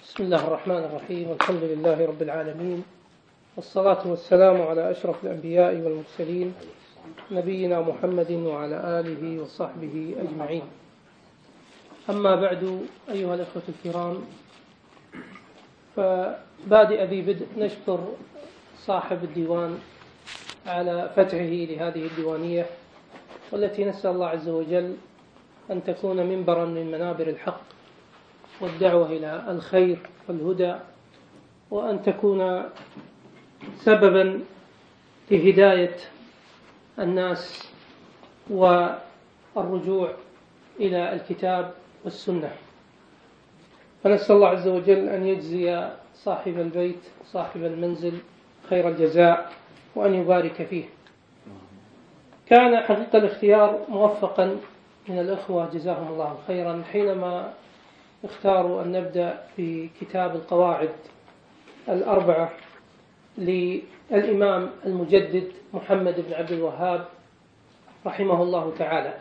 بسم الله الرحمن الرحيم، والحمد لله رب العالمين، والصلاة والسلام على أشرف الأنبياء والمرسلين نبينا محمد وعلى آله وصحبه أجمعين. أما بعد، أيها الأخوة الكرام، فبادئ ذي بدء نشكر صاحب الديوان على فتحه لهذه الديوانية، والتي نسأل الله عز وجل أن تكون منبرا من منابر الحق والدعوة إلى الخير والهدى، وأن تكون سببا لهداية الناس والرجوع إلى الكتاب والسنة. فنسأل الله عز وجل أن يجزي صاحب البيت صاحب المنزل خير الجزاء وأن يبارك فيه. كان حقيقة الاختيار موفقا من الأخوة جزاهم الله خيرا حينما اختاروا أن نبدأ في كتاب القواعد الأربعة للإمام المجدد محمد بن عبد الوهاب رحمه الله تعالى.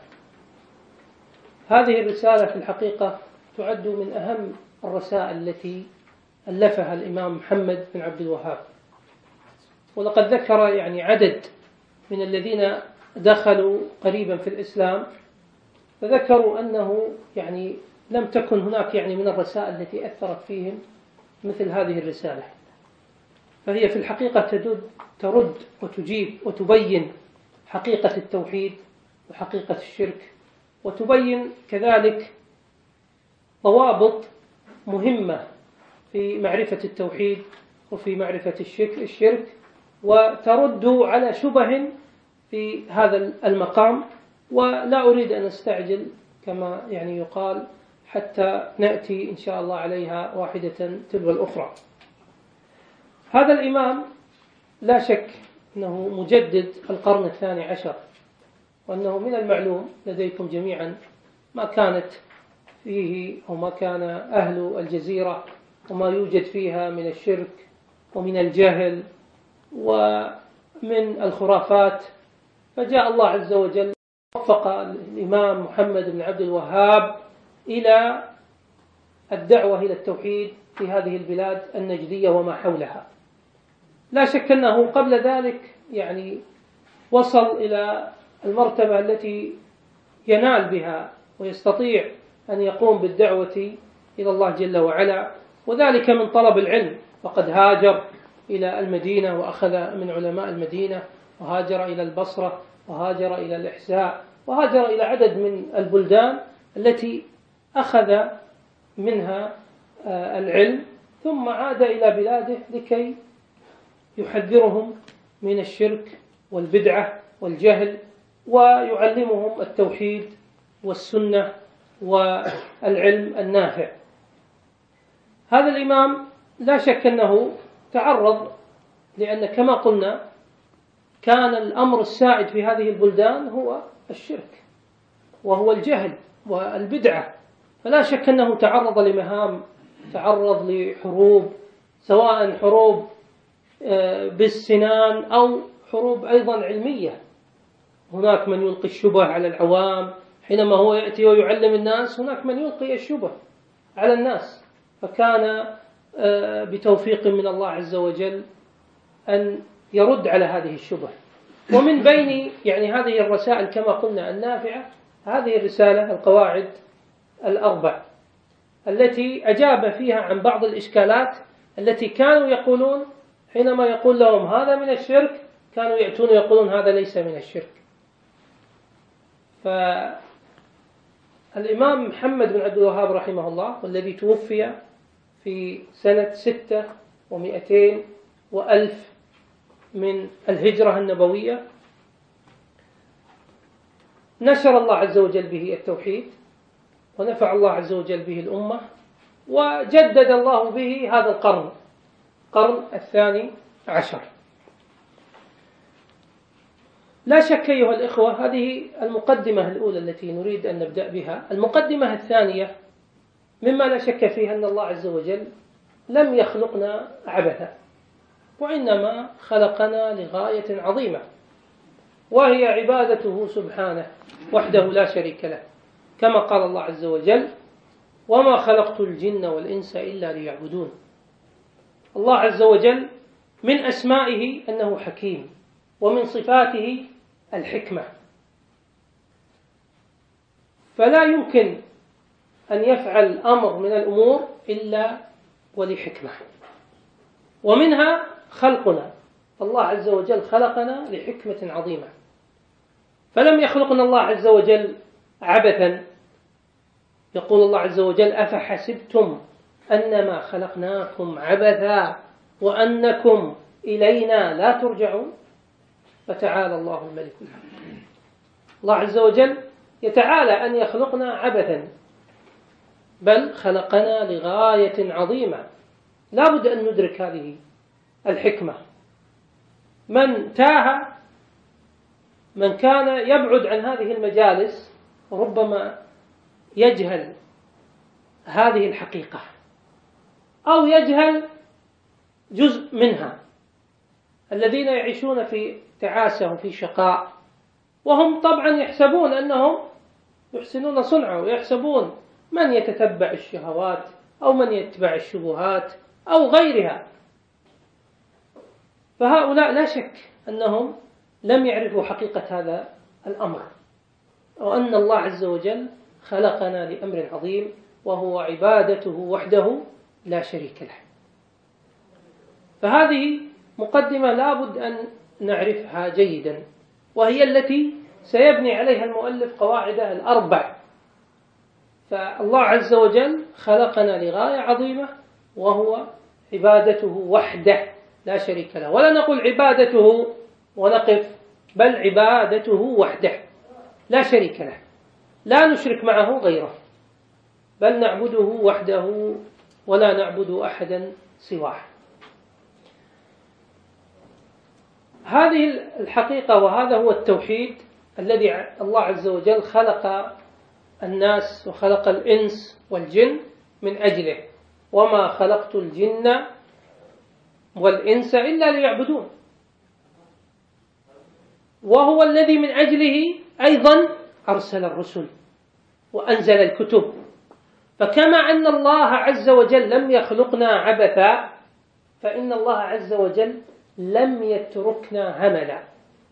هذه الرسالة في الحقيقة تعد من أهم الرسائل التي ألفها الإمام محمد بن عبد الوهاب، ولقد ذكر عدد من الذين دخلوا قريبا في الإسلام، فذكروا أنه لم تكن هناك من الرسائل التي أثرت فيهم مثل هذه الرسالة، فهي في الحقيقة ترد وتجيب وتبين حقيقة التوحيد وحقيقة الشرك، وتبين كذلك ضوابط مهمة في معرفة التوحيد وفي معرفة الشرك، وترد على شبه في هذا المقام. ولا أريد أن أستعجل كما يقال حتى نأتي إن شاء الله عليها واحدة تلو الأخرى. هذا الإمام لا شك أنه مجدد القرن 12، وأنه من المعلوم لديكم جميعا ما كانت فيه وما كان أهل الجزيرة وما يوجد فيها من الشرك ومن الجهل ومن الخرافات. فجاء الله عز وجل وفق الإمام محمد بن عبد الوهاب إلى الدعوة إلى التوحيد في هذه البلاد النجدية وما حولها. لا شك أنه قبل ذلك وصل إلى المرتبة التي ينال بها ويستطيع أن يقوم بالدعوة إلى الله جل وعلا، وذلك من طلب العلم، فقد هاجر إلى المدينة وأخذ من علماء المدينة، وهاجر إلى البصرة، وهاجر إلى الإحساء، وهاجر إلى عدد من البلدان التي أخذ منها العلم، ثم عاد إلى بلاده لكي يحذرهم من الشرك والبدعة والجهل، ويعلمهم التوحيد والسنة والعلم النافع. هذا الإمام لا شك أنه تعرض، لأن كما قلنا كان الأمر السائد في هذه البلدان هو الشرك وهو الجهل والبدعة، فلا شك أنه تعرض لمهام، تعرض لحروب، سواء حروب بالسنان أو حروب أيضا علمية. هناك من يلقي الشبه على العوام حينما هو يأتي ويعلم الناس، هناك من يلقي الشبه على الناس، فكان بتوفيق من الله عز وجل أن يرد على هذه الشبه. ومن بين هذه الرسائل كما قلنا النافعة هذه الرسالة القواعد الأربع، التي أجاب فيها عن بعض الإشكالات التي كانوا يقولون حينما يقول لهم هذا من الشرك، كانوا يأتون يقولون هذا ليس من الشرك. فالإمام محمد بن عبد الوهاب رحمه الله، والذي توفي في سنة 600 وألف من الهجرة النبوية، نشر الله عز وجل به التوحيد، ونفع الله عز وجل به الأمة، وجدد الله به هذا القرن 12. لا شك أيها الإخوة، هذه المقدمة الأولى التي نريد أن نبدأ بها. المقدمة الثانية مما لا شك فيها أن الله عز وجل لم يخلقنا عبثا، وإنما خلقنا لغاية عظيمة، وهي عبادته سبحانه وحده لا شريك له، كما قال الله عز وجل وما خلقت الجن والإنس إلا ليعبدون. الله عز وجل من أسمائه أنه حكيم، ومن صفاته الحكمة، فلا يمكن أن يفعل أمر من الأمور إلا ولحكمة، ومنها خلقنا. الله عز وجل خلقنا لحكمة عظيمة، فلم يخلقنا الله عز وجل عبثا. يقول الله عز وجل: أفحسبتم أنما خلقناكم عبثا وأنكم إلينا لا ترجعون. فتعالى الله الملك الحق. الله عز وجل يتعالى أن يخلقنا عبثا، بل خلقنا لغاية عظيمة. لا بد أن ندرك هذه الحكمة. من تاه، من كان يبعد عن هذه المجالس، ربما يجهل هذه الحقيقة أو يجهل جزء منها. الذين يعيشون في تعاسة وفي شقاء، وهم طبعا يحسبون أنهم يحسنون صنعا، ويحسبون من يتتبع الشهوات أو من يتبع الشبهات أو غيرها، فهؤلاء لا شك أنهم لم يعرفوا حقيقة هذا الأمر، وأن الله عز وجل خلقنا لأمر عظيم، وهو عبادته وحده لا شريك له. فهذه مقدمة لا بد أن نعرفها جيدا، وهي التي سيبني عليها المؤلف قواعده الأربع. فالله عز وجل خلقنا لغاية عظيمة، وهو عبادته وحده لا شريك له. ولا نقول عبادته ونقف، بل عبادته وحده لا شريك له، لا نشرك معه غيره، بل نعبده وحده ولا نعبد أحدا سواه. هذه الحقيقة وهذا هو التوحيد الذي الله عز وجل خلق الناس وخلق الإنس والجن من أجله: وما خلقت الجن والإنس إلا ليعبدون. وهو الذي من أجله أيضا أرسل الرسل وأنزل الكتب. فكما أن الله عز وجل لم يخلقنا عبثا، فإن الله عز وجل لم يتركنا هملا.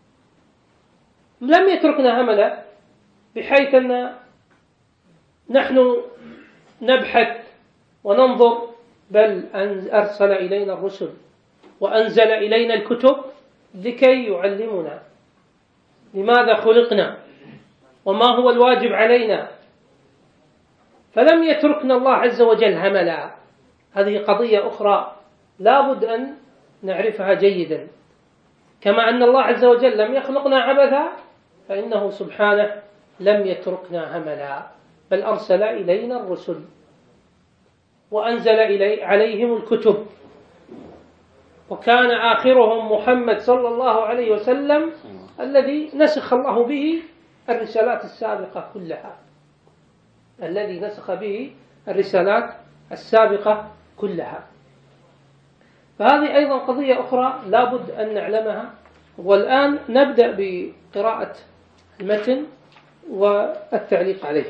لم يتركنا هملا بحيث أن نحن نبحث وننظر، بل أرسل إلينا الرسل وأنزل إلينا الكتب لكي يعلمنا لماذا خلقنا وما هو الواجب علينا. فلم يتركنا الله عز وجل هملا. هذه قضية أخرى لا بد أن نعرفها جيدا. كما أن الله عز وجل لم يخلقنا عبثا، فإنه سبحانه لم يتركنا هملا، بل أرسل إلينا الرسل وأنزل عليهم الكتب، وكان آخرهم محمد صلى الله عليه وسلم الذي نسخ الله به الرسالات السابقة كلها، الذي نسخ به الرسالات السابقة كلها. فهذه أيضا قضية أخرى لا بد أن نعلمها. والآن نبدأ بقراءة المتن والتعليق عليه.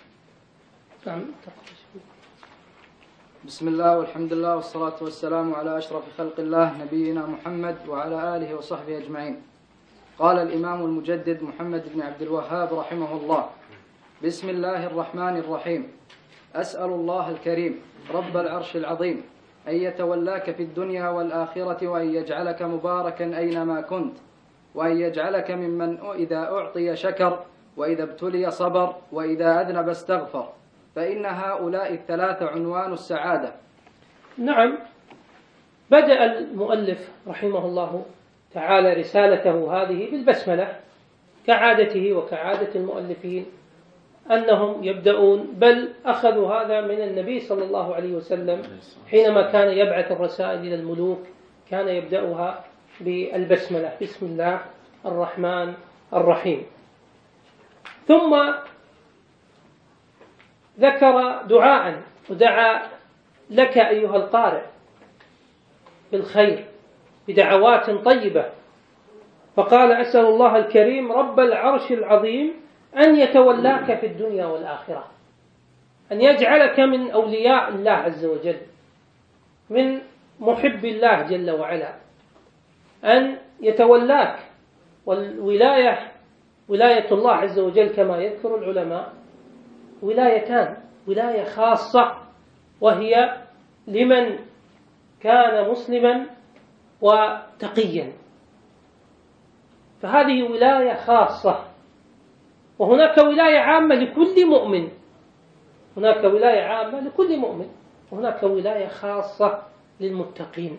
بسم الله والحمد لله والصلاة والسلام على أشرف خلق الله نبينا محمد وعلى آله وصحبه أجمعين. قال الإمام المجدد محمد بن عبد الوهاب رحمه الله: بسم الله الرحمن الرحيم. أسأل الله الكريم رب العرش العظيم أن يتولاك في الدنيا والآخرة، وأن يجعلك مباركا أينما كنت، وأن يجعلك ممن إذا أعطي شكر، وإذا ابتلي صبر، وإذا أذنب استغفر، فإن هؤلاء الثلاثة عنوان السعادة. نعم، بدأ المؤلف رحمه الله تعالى رسالته هذه بالبسملة، كعادته وكعادة المؤلفين أنهم يبدأون، بل أخذوا هذا من النبي صلى الله عليه وسلم حينما كان يبعث الرسائل إلى الملوك، كان يبدأها بالبسملة: بسم الله الرحمن الرحيم. ثم ذكر دعاء، ودعا لك أيها القارئ بالخير بدعوات طيبة، فقال: أسأل الله الكريم رب العرش العظيم أن يتولاك في الدنيا والآخرة. أن يجعلك من أولياء الله عز وجل، من محب الله جل وعلا، أن يتولاك. والولاية ولاية الله عز وجل كما يذكر العلماء ولايتان: ولاية خاصة وهي لمن كان مسلما وتقيا، فهذه ولاية خاصة. وهناك ولاية عامة لكل مؤمن، هناك ولاية عامة لكل مؤمن، وهناك ولاية خاصة للمتقين.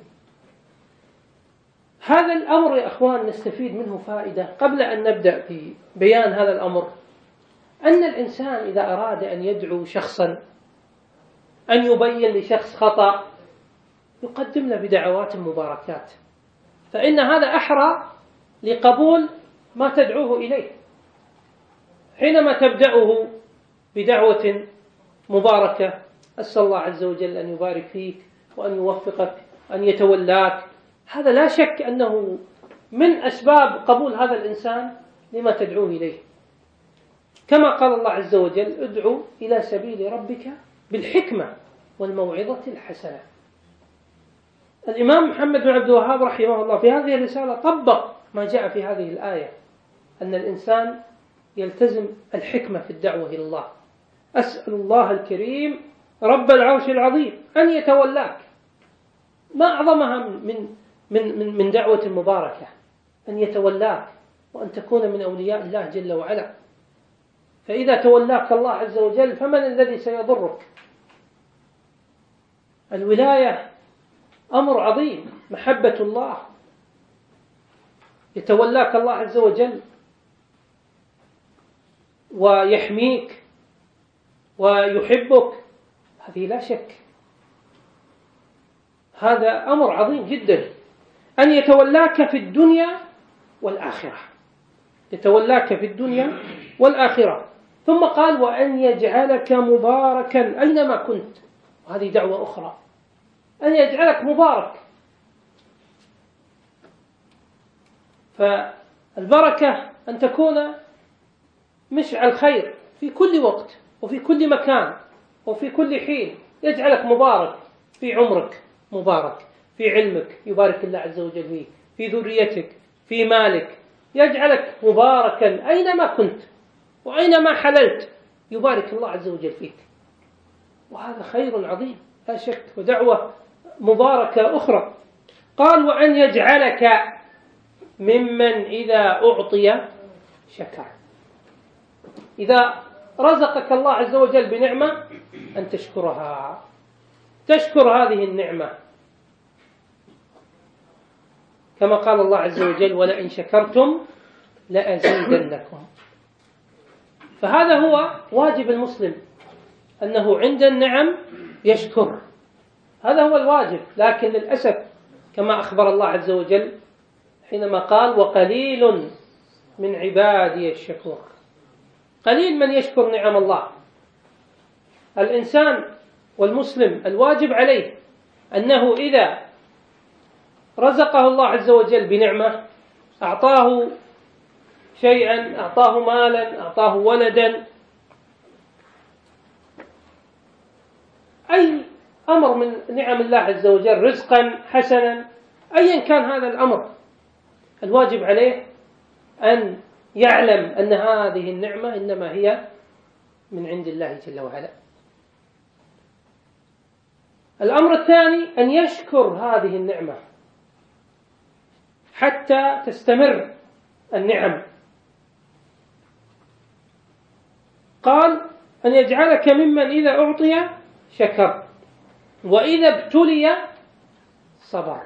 هذا الأمر يا أخوان نستفيد منه فائدة قبل أن نبدأ في بيان هذا الأمر، أن الإنسان إذا أراد أن يدعو شخصا، أن يبين لشخص خطأ، يقدم له بدعوات مباركات، فإن هذا أحرى لقبول ما تدعوه إليه. حينما تبدأه بدعوة مباركة، أسأل الله عز وجل أن يبارك فيك وأن يوفقك، أن يتولاك، هذا لا شك أنه من أسباب قبول هذا الإنسان لما تدعوه إليه. كما قال الله عز وجل: ادعو إلى سبيل ربك بالحكمة والموعظة الحسنة. الإمام محمد بن عبد الوهاب رحمه الله في هذه الرسالة طبق ما جاء في هذه الآية، أن الإنسان يلتزم الحكمة في الدعوة إلى الله. أسأل الله الكريم رب العرش العظيم أن يتولاك. ما أعظمها من دعوة مباركة، أن يتولاك وأن تكون من أولياء الله جل وعلا. فإذا تولاك الله عز وجل فمن الذي سيضرك؟ الولاية أمر عظيم، محبة الله، يتولاك الله عز وجل ويحميك ويحبك، هذه لا شك، هذا أمر عظيم جدا. أن يتولاك في الدنيا والآخرة، يتولاك في الدنيا والآخرة. ثم قال: وأن يجعلك مباركا أينما كنت، وهذه دعوة أخرى، أن يجعلك مبارك. فالبركة أن تكون مشعل خير في كل وقت وفي كل مكان وفي كل حين، يجعلك مبارك في عمرك، مبارك في علمك، يبارك الله عز وجل فيك، في ذريتك، في مالك، يجعلك مباركا أينما كنت وأينما حللت، يبارك الله عز وجل فيك، وهذا خير عظيم لا شك، ودعوة مباركة أخرى. قال: وأن يجعلك ممن إذا أعطي شكر. إذا رزقك الله عز وجل بنعمة أن تشكرها، تشكر هذه النعمة، كما قال الله عز وجل: ولئن شكرتم لأزيدنكم. فهذا هو واجب المسلم، أنه عند النعم يشكر، هذا هو الواجب. لكن للأسف كما أخبر الله عز وجل حينما قال: وقليل من عبادي الشكور، قليل من يشكر نعم الله. الإنسان والمسلم الواجب عليه أنه إذا رزقه الله عز وجل بنعمة، أعطاه شيئا، أعطاه مالا، أعطاه ولدا، أي أمر من نعم الله عز وجل، رزقا حسنا، أيا كان هذا الأمر، الواجب عليه أن يعلم أن هذه النعمة إنما هي من عند الله جل وعلا. الأمر الثاني أن يشكر هذه النعمة حتى تستمر النعم. قال: أن يجعلك ممن إذا أعطي شكر وإذا ابتلي صبر.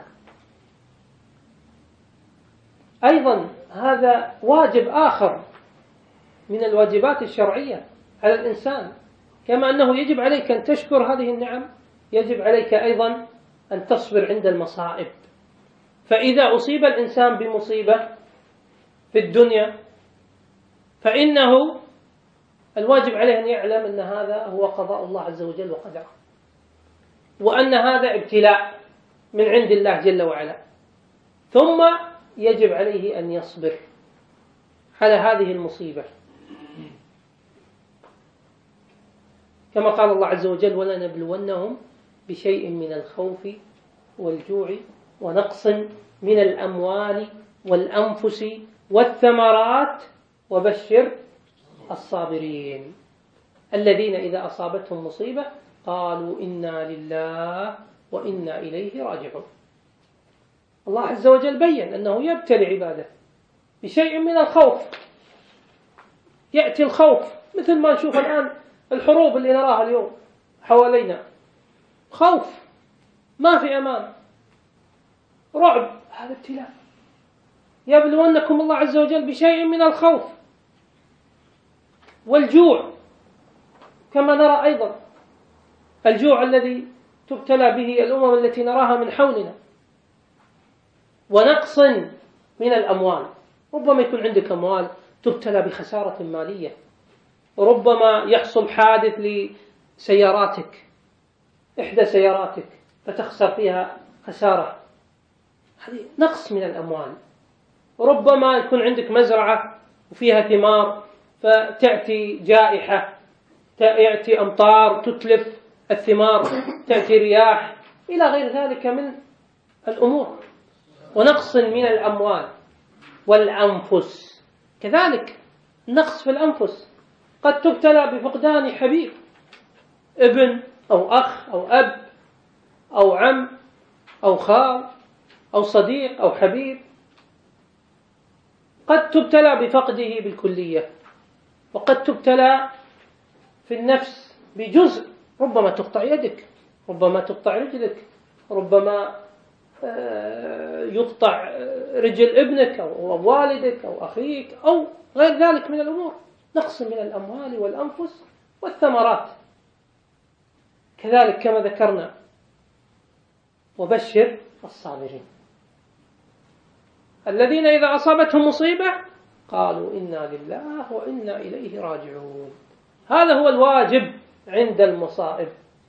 أيضا هذا واجب آخر من الواجبات الشرعية على الإنسان، كما أنه يجب عليك أن تشكر هذه النعم، يجب عليك أيضا أن تصبر عند المصائب. فإذا أصيب الإنسان بمصيبة في الدنيا فإنه الواجب عليه أن يعلم أن هذا هو قضاء الله عز وجل وقدره، وأن هذا ابتلاء من عند الله جل وعلا، ثم يجب عليه أن يصبر على هذه المصيبة. كما قال الله عز وجل: ولنبلونهم بشيء من الخوف والجوع ونقص من الأموال والأنفس والثمرات وبشر الصابرين الذين إذا أصابتهم مصيبة قالوا إنا لله وإنا إليه راجعون. الله عز وجل بيّن أنه يبتلي عباده بشيء من الخوف. يأتي الخوف مثل ما نشوف الآن الحروب اللي نراها اليوم حوالينا، خوف، ما في أمان، رعب، هذا ابتلاء. يبلونكم الله عز وجل بشيء من الخوف والجوع، كما نرى أيضا الجوع الذي تبتلى به الأمم التي نراها من حولنا، ونقص من الأموال. ربما يكون عندك أموال تبتلى بخسارة مالية، ربما يحصل حادث لسياراتك، إحدى سياراتك فتخسر فيها خسارة، هذه نقص من الأموال. ربما يكون عندك مزرعة وفيها ثمار فتأتي جائحة، يأتي أمطار تتلف الثمار، تأتي رياح إلى غير ذلك من الأمور، ونقص من الأموال والأنفس. كذلك نقص في الأنفس، قد تبتلى بفقدان حبيب، ابن أو أخ أو أب أو عم أو خال أو صديق أو حبيب، قد تبتلى بفقده بالكلية، وقد تبتلى في النفس بجزء، ربما تقطع يدك، ربما تقطع رجلك، ربما يقطع رجل ابنك أو والدك أو أخيك أو غير ذلك من الأمور. نقص من الأموال والأنفس والثمرات. كذلك كما ذكرنا: وبشر الصابرين الذين إذا أصابتهم مصيبة قالوا إنا لله وإنا إليه راجعون. هذا هو الواجب عند المصائب.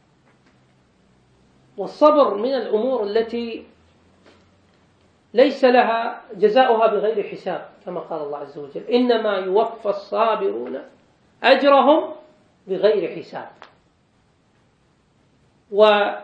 والصبر من الأمور التي ليس لها جزاؤها بغير حساب، كما قال الله عز وجل: إنما يوفى الصابرون أجرهم بغير حساب. وهاتان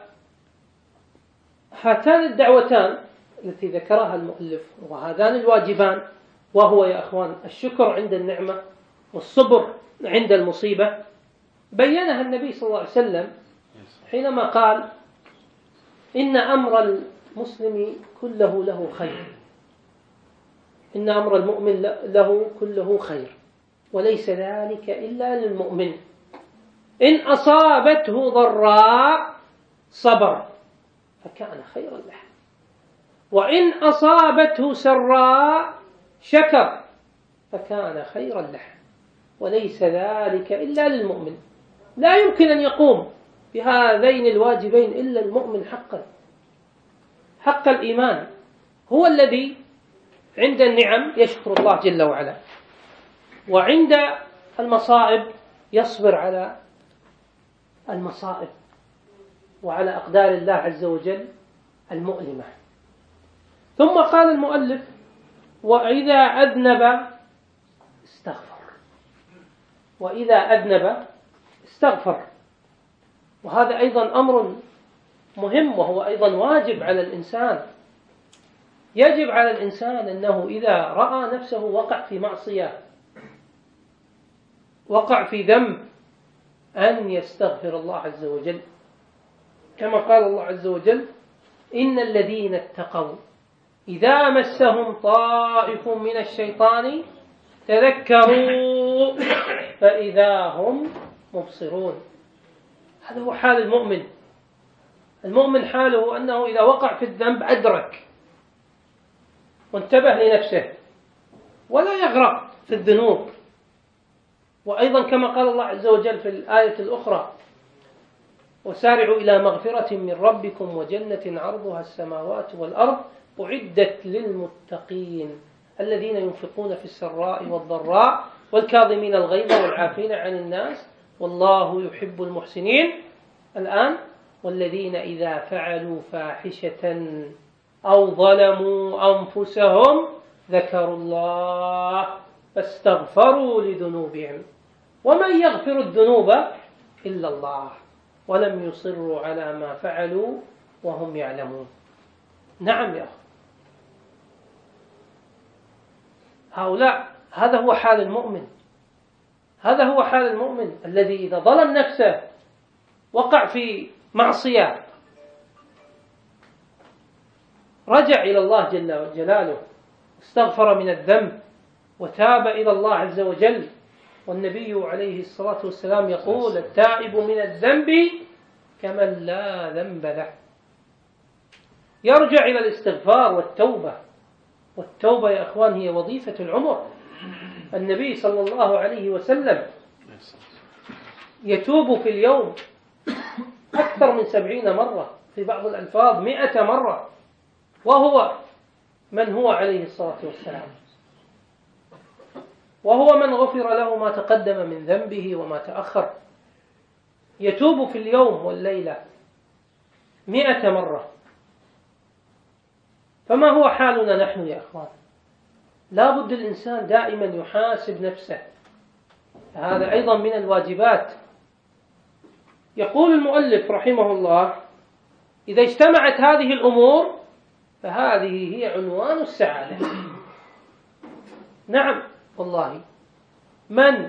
الدعوتان التي ذكرها المؤلف وهذان الواجبان، وهو يا أخوان الشكر عند النعمة والصبر عند المصيبة، بيّنها النبي صلى الله عليه وسلم حينما قال: إن أمر المسلم كله له خير، إن أمر المؤمن له كله خير، وليس ذلك إلا للمؤمن، إن أصابته ضراء صبر فكان خيرا له، وإن أصابته سراء شكر فكان خيرا له، وليس ذلك إلا للمؤمن. لا يمكن أن يقوم بهذين الواجبين إلا المؤمن حقا، حق الإيمان، هو الذي عند النعم يشكر الله جل وعلا، وعند المصائب يصبر على المصائب وعلى أقدار الله عز وجل المؤلمة. ثم قال المؤلف: وإذا أذنب استغفر، وإذا أذنب استغفر. وهذا أيضا أمر مهم، وهو أيضا واجب على الإنسان. يجب على الإنسان أنه إذا رأى نفسه وقع في معصية، وقع في ذنب، أن يستغفر الله عز وجل، كما قال الله عز وجل: إن الذين اتقوا إذا مسهم طائف من الشيطان تذكروا فإذا هم مبصرون. هذا هو حال المؤمن. المؤمن حاله أنه إذا وقع في الذنب أدرك وانتبه لنفسه ولا يغرق في الذنوب. وأيضا كما قال الله عز وجل في الآية الأخرى: وسارعوا إلى مغفرة من ربكم وجنة عرضها السماوات والأرض أعدت للمتقين الذين ينفقون في السراء والضراء والكاظمين الغيظ والعافين عن الناس والله يحب المحسنين. الآن: والذين إذا فعلوا فاحشة أو ظلموا أنفسهم ذكروا الله فاستغفروا لذنوبهم ومن يغفر الذنوب إلا الله ولم يصروا على ما فعلوا وهم يعلمون. نعم يا أخي، هؤلاء هذا هو حال المؤمن، هذا هو حال المؤمن الذي إذا ظلم نفسه وقع في معصية رجع إلى الله جل جلاله، استغفر من الذنب وتاب إلى الله عز وجل. والنبي عليه الصلاة والسلام يقول: التائب من الذنب كمن لا ذنب له. يرجع إلى الاستغفار والتوبة. والتوبة يا أخوان هي وظيفة العمر. النبي صلى الله عليه وسلم يتوب في اليوم أكثر من 70 مرة، في بعض الألفاظ 100 مرة، وهو من هو عليه الصلاة والسلام، وهو من غفر له ما تقدم من ذنبه وما تأخر. يتوب في اليوم والليلة 100 مرة. فما هو حالنا نحن يا أخوان؟ لا بد الإنسان دائما يحاسب نفسه، هذا أيضا من الواجبات. يقول المؤلف رحمه الله: إذا اجتمعت هذه الأمور فهذه هي عنوان السعادة. نعم والله، من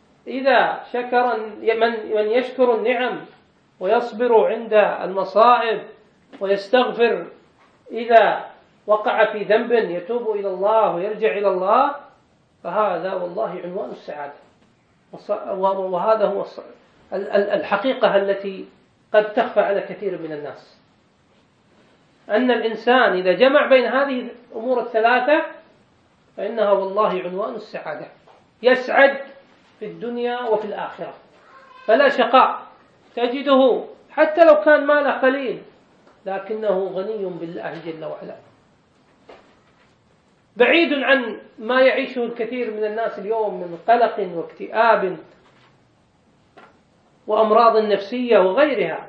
يشكر النعم ويصبر عند المصائب ويستغفر إذا وقع في ذنب، يتوب إلى الله ويرجع إلى الله، فهذا والله عنوان السعادة. وهذا هو الحقيقة التي قد تخفى على كثير من الناس، أن الإنسان إذا جمع بين هذه الأمور الثلاثة فإنها والله عنوان السعادة، يسعد في الدنيا وفي الآخرة، فلا شقاء. تجده حتى لو كان ماله قليل لكنه غني بالله جل وعلا، بعيد عن ما يعيشه الكثير من الناس اليوم من قلق واكتئاب وأمراض نفسية وغيرها،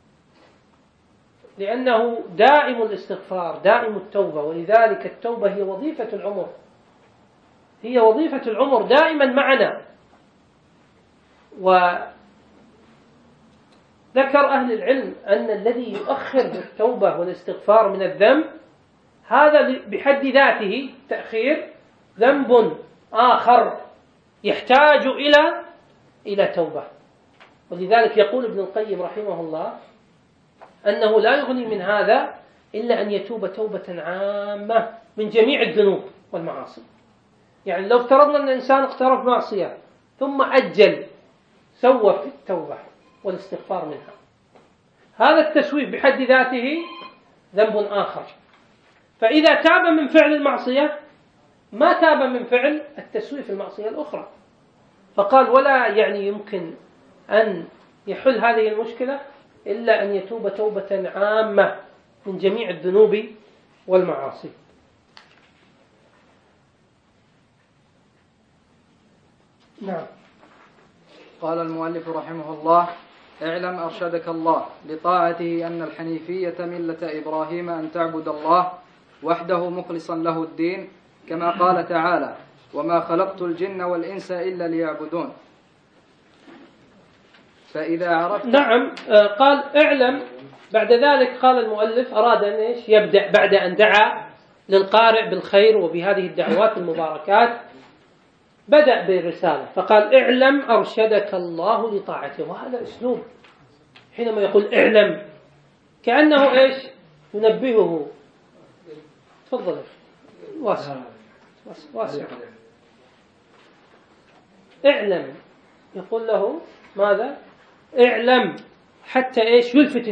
لأنه دائم الاستغفار، دائم التوبة. ولذلك التوبة هي وظيفة العمر، هي وظيفة العمر دائما معنا. وذكر أهل العلم أن الذي يؤخر التوبة والاستغفار من الذنب هذا بحد ذاته تأخير ذنب آخر يحتاج إلى توبة. ولذلك يقول ابن القيم رحمه الله أنه لا يغني من هذا إلا أن يتوب توبة عامة من جميع الذنوب والمعاصي. يعني لو افترضنا أن الإنسان اقترف معصية ثم أجل سوى في التوبة والاستغفار منها، هذا التسويف بحد ذاته ذنب آخر. فإذا تاب من فعل المعصية ما تاب من فعل التسويف المعصية الأخرى. فقال: ولا يعني يمكن أن يحل هذه المشكلة إلا أن يتوب توبة عامة من جميع الذنوب والمعاصي. نعم. قال المؤلف رحمه الله: اعلم أرشدك الله لطاعته أن الحنيفية ملة إبراهيم أن تعبد الله وحده مخلصا له الدين، كما قال تعالى: وما خلقت الجن والإنس إلا ليعبدون. فإذا عرفت. نعم. قال: اعلم. بعد ذلك قال المؤلف أراد أن يبدأ بعد أن دعا للقارئ بالخير وبهذه الدعوات المباركات، بدأ بالرسالة فقال: اعلم أرشدك الله لطاعته. وهذا أسلوب حينما يقول اعلم كأنه ينبهه. تفضل واسع. اعلم، يقول له ماذا؟ اعلم، حتى يلفت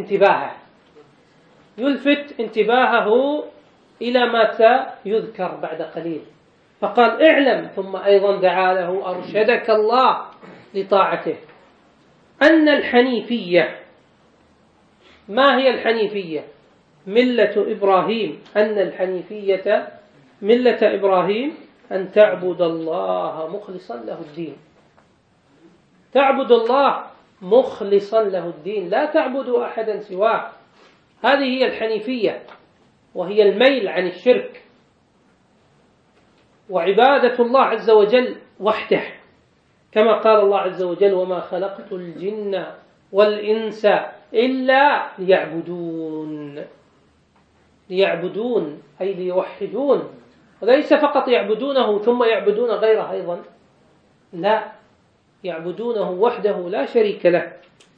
انتباهه إلى ما سيذكر بعد قليل. فقال: اعلم، ثم أيضا دعا له: أرشدك الله لطاعته أن الحنيفية. ما هي الحنيفية؟ ملة إبراهيم. أن الحنيفية ملة إبراهيم أن تعبد الله مخلصا له الدين. تعبد الله مخلصا له الدين، لا تعبد أحدا سواه. هذه هي الحنيفية، وهي الميل عن الشرك وعبادة الله عز وجل وحده، كما قال الله عز وجل: وما خلقت الجن والإنس إلا ليعبدون. ليعبدون أي ليوحدون، وليس فقط يعبدونه ثم يعبدون غيره أيضا، لا، يعبدونه وحده لا شريك له،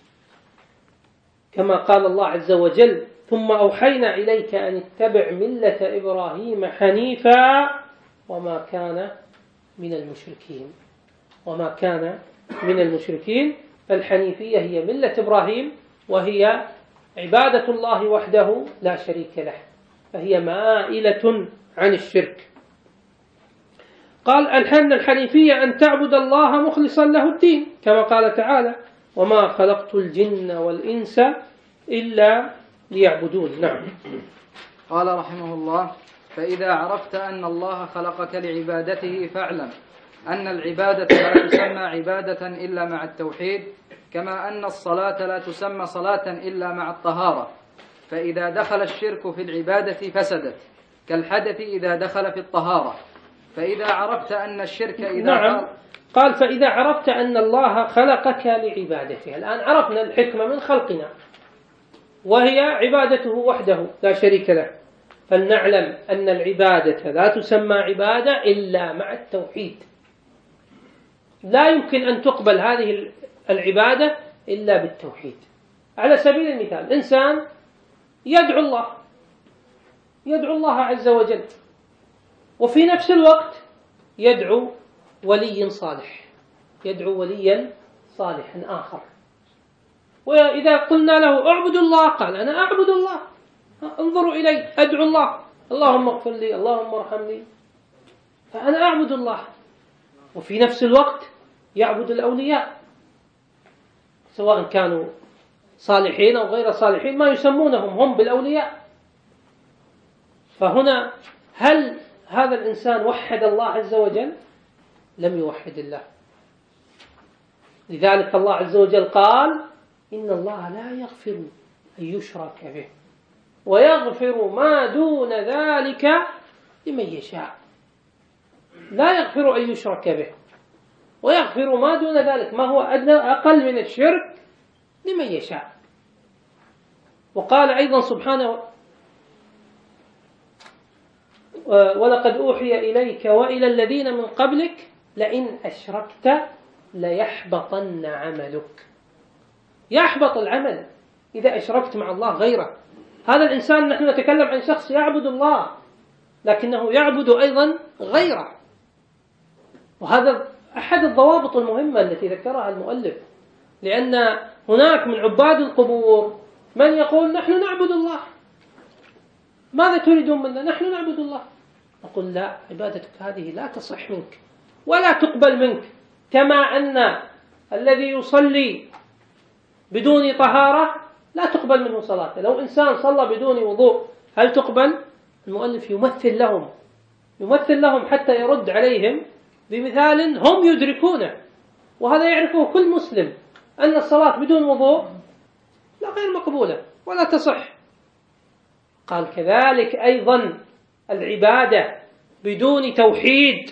كما قال الله عز وجل: ثم أوحينا إليك أن اتبع ملة إبراهيم حنيفا وما كان من المشركين. وما كان من المشركين. فالحنيفية هي ملة إبراهيم، وهي عبادة الله وحده لا شريك له، فهي مائلة عن الشرك. قال: أن الحنيفية أن تعبد الله مخلصا له الدين، كما قال تعالى: وما خلقت الجن والإنس إلا ليعبدون. نعم. قال رحمه الله: فإذا عرفت أن الله خلقك لعبادته فاعلم أن العبادة لا تسمى عبادة إلا مع التوحيد، كما أن الصلاة لا تسمى صلاة إلا مع الطهارة، فإذا دخل الشرك في العبادة فسدت، كالحدث إذا دخل في الطهارة. فإذا عرفت أن الشرك نعم. قال: فإذا عرفت أن الله خلقك لعبادته. الآن عرفنا الحكمة من خلقنا، وهي عبادته وحده لا شريك له، فلنعلم أن العبادة لا تسمى عبادة إلا مع التوحيد. لا يمكن أن تقبل هذه العبادة إلا بالتوحيد. على سبيل المثال، إنسان يدعو الله عز وجل، وفي نفس الوقت يدعو ولي صالح، يدعو وليا صالحا آخر. وإذا قلنا له اعبد الله، قال: أنا أعبد الله، انظروا إلي أدعو الله، اللهم اغفر لي، اللهم ارحمني، فأنا أعبد الله. وفي نفس الوقت يعبد الأولياء، سواء كانوا صالحين أو غير صالحين، ما يسمونهم هم بالأولياء. فهنا هل هذا الإنسان وحد الله عز وجل؟ لم يوحد الله. لذلك الله عز وجل قال: إن الله لا يغفر أن يشرك به ويغفر ما دون ذلك لمن يشاء. لا يغفر أن يشرك به ويغفر ما دون ذلك، ما هو أقل من الشرك، لمن يشاء. وقال أيضا سبحانه: ولقد أوحي إليك وإلى الذين من قبلك لئن أشركت ليحبطن عملك. يحبط العمل إذا أشركت مع الله غيره. هذا الإنسان، نحن نتكلم عن شخص يعبد الله لكنه يعبد أيضا غيره، وهذا أحد الضوابط المهمة التي ذكرها المؤلف، لأن هناك من عباد القبور من يقول: نحن نعبد الله، ماذا تريدون منا؟ نحن نعبد الله. نقول: لا، عبادتك هذه لا تصح منك ولا تقبل منك، كما أن الذي يصلي بدون طهارة لا تقبل منه صلاته. لو إنسان صلى بدون وضوء هل تقبل؟ المؤلف يمثل لهم حتى يرد عليهم بمثال هم يدركونه، وهذا يعرفه كل مسلم، أن الصلاة بدون وضوء لا، غير مقبولة ولا تصح. قال: كذلك أيضا العبادة بدون توحيد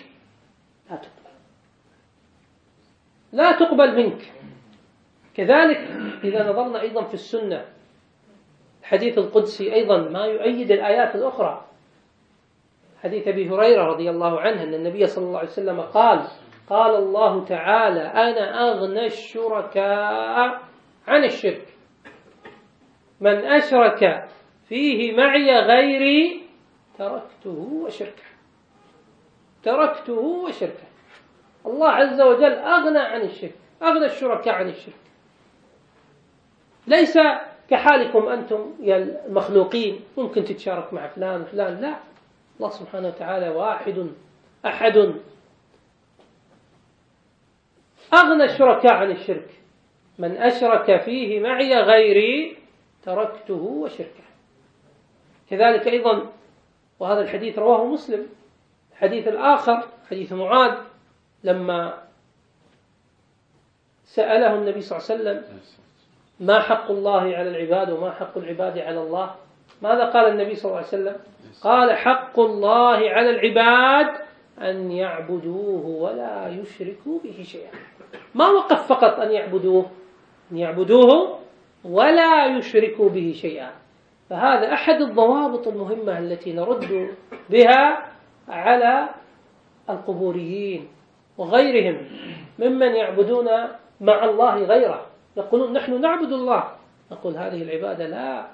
لا تقبل منك. كذلك إذا نظرنا أيضا في السنة، الحديث القدسي أيضا ما يؤيد الآيات الأخرى. حديث أبي هريرة رضي الله عنه أن النبي صلى الله عليه وسلم قال الله تعالى: أنا أغنى الشركاء عن الشرك، من أشرك فيه معي غيري تركته وشركه. الله عز وجل أغنى عن الشرك، أغنى الشركاء عن الشرك. ليس كحالكم أنتم يا المخلوقين، ممكن تتشارك مع فلان وفلان، لا، الله سبحانه وتعالى واحد أحد، أغنى الشركاء عن الشرك، من أشرك فيه معي غيري تركته وشركه. كذلك أيضا، وهذا الحديث رواه مسلم، الحديث الآخر حديث معاذ لما سأله النبي صلى الله عليه وسلم: ما حق الله على العباد وما حق العباد على الله؟ ماذا قال النبي صلى الله عليه وسلم؟ قال: حق الله على العباد أن يعبدوه ولا يشركوا به شيئا. ما وقف فقط أن يعبدوه، أن يعبدوه ولا يشركوا به شيئا. فهذا أحد الضوابط المهمة التي نرد بها على القبوريين وغيرهم ممن يعبدون مع الله غيره، يقولون نحن نعبد الله، نقول هذه العبادة لا.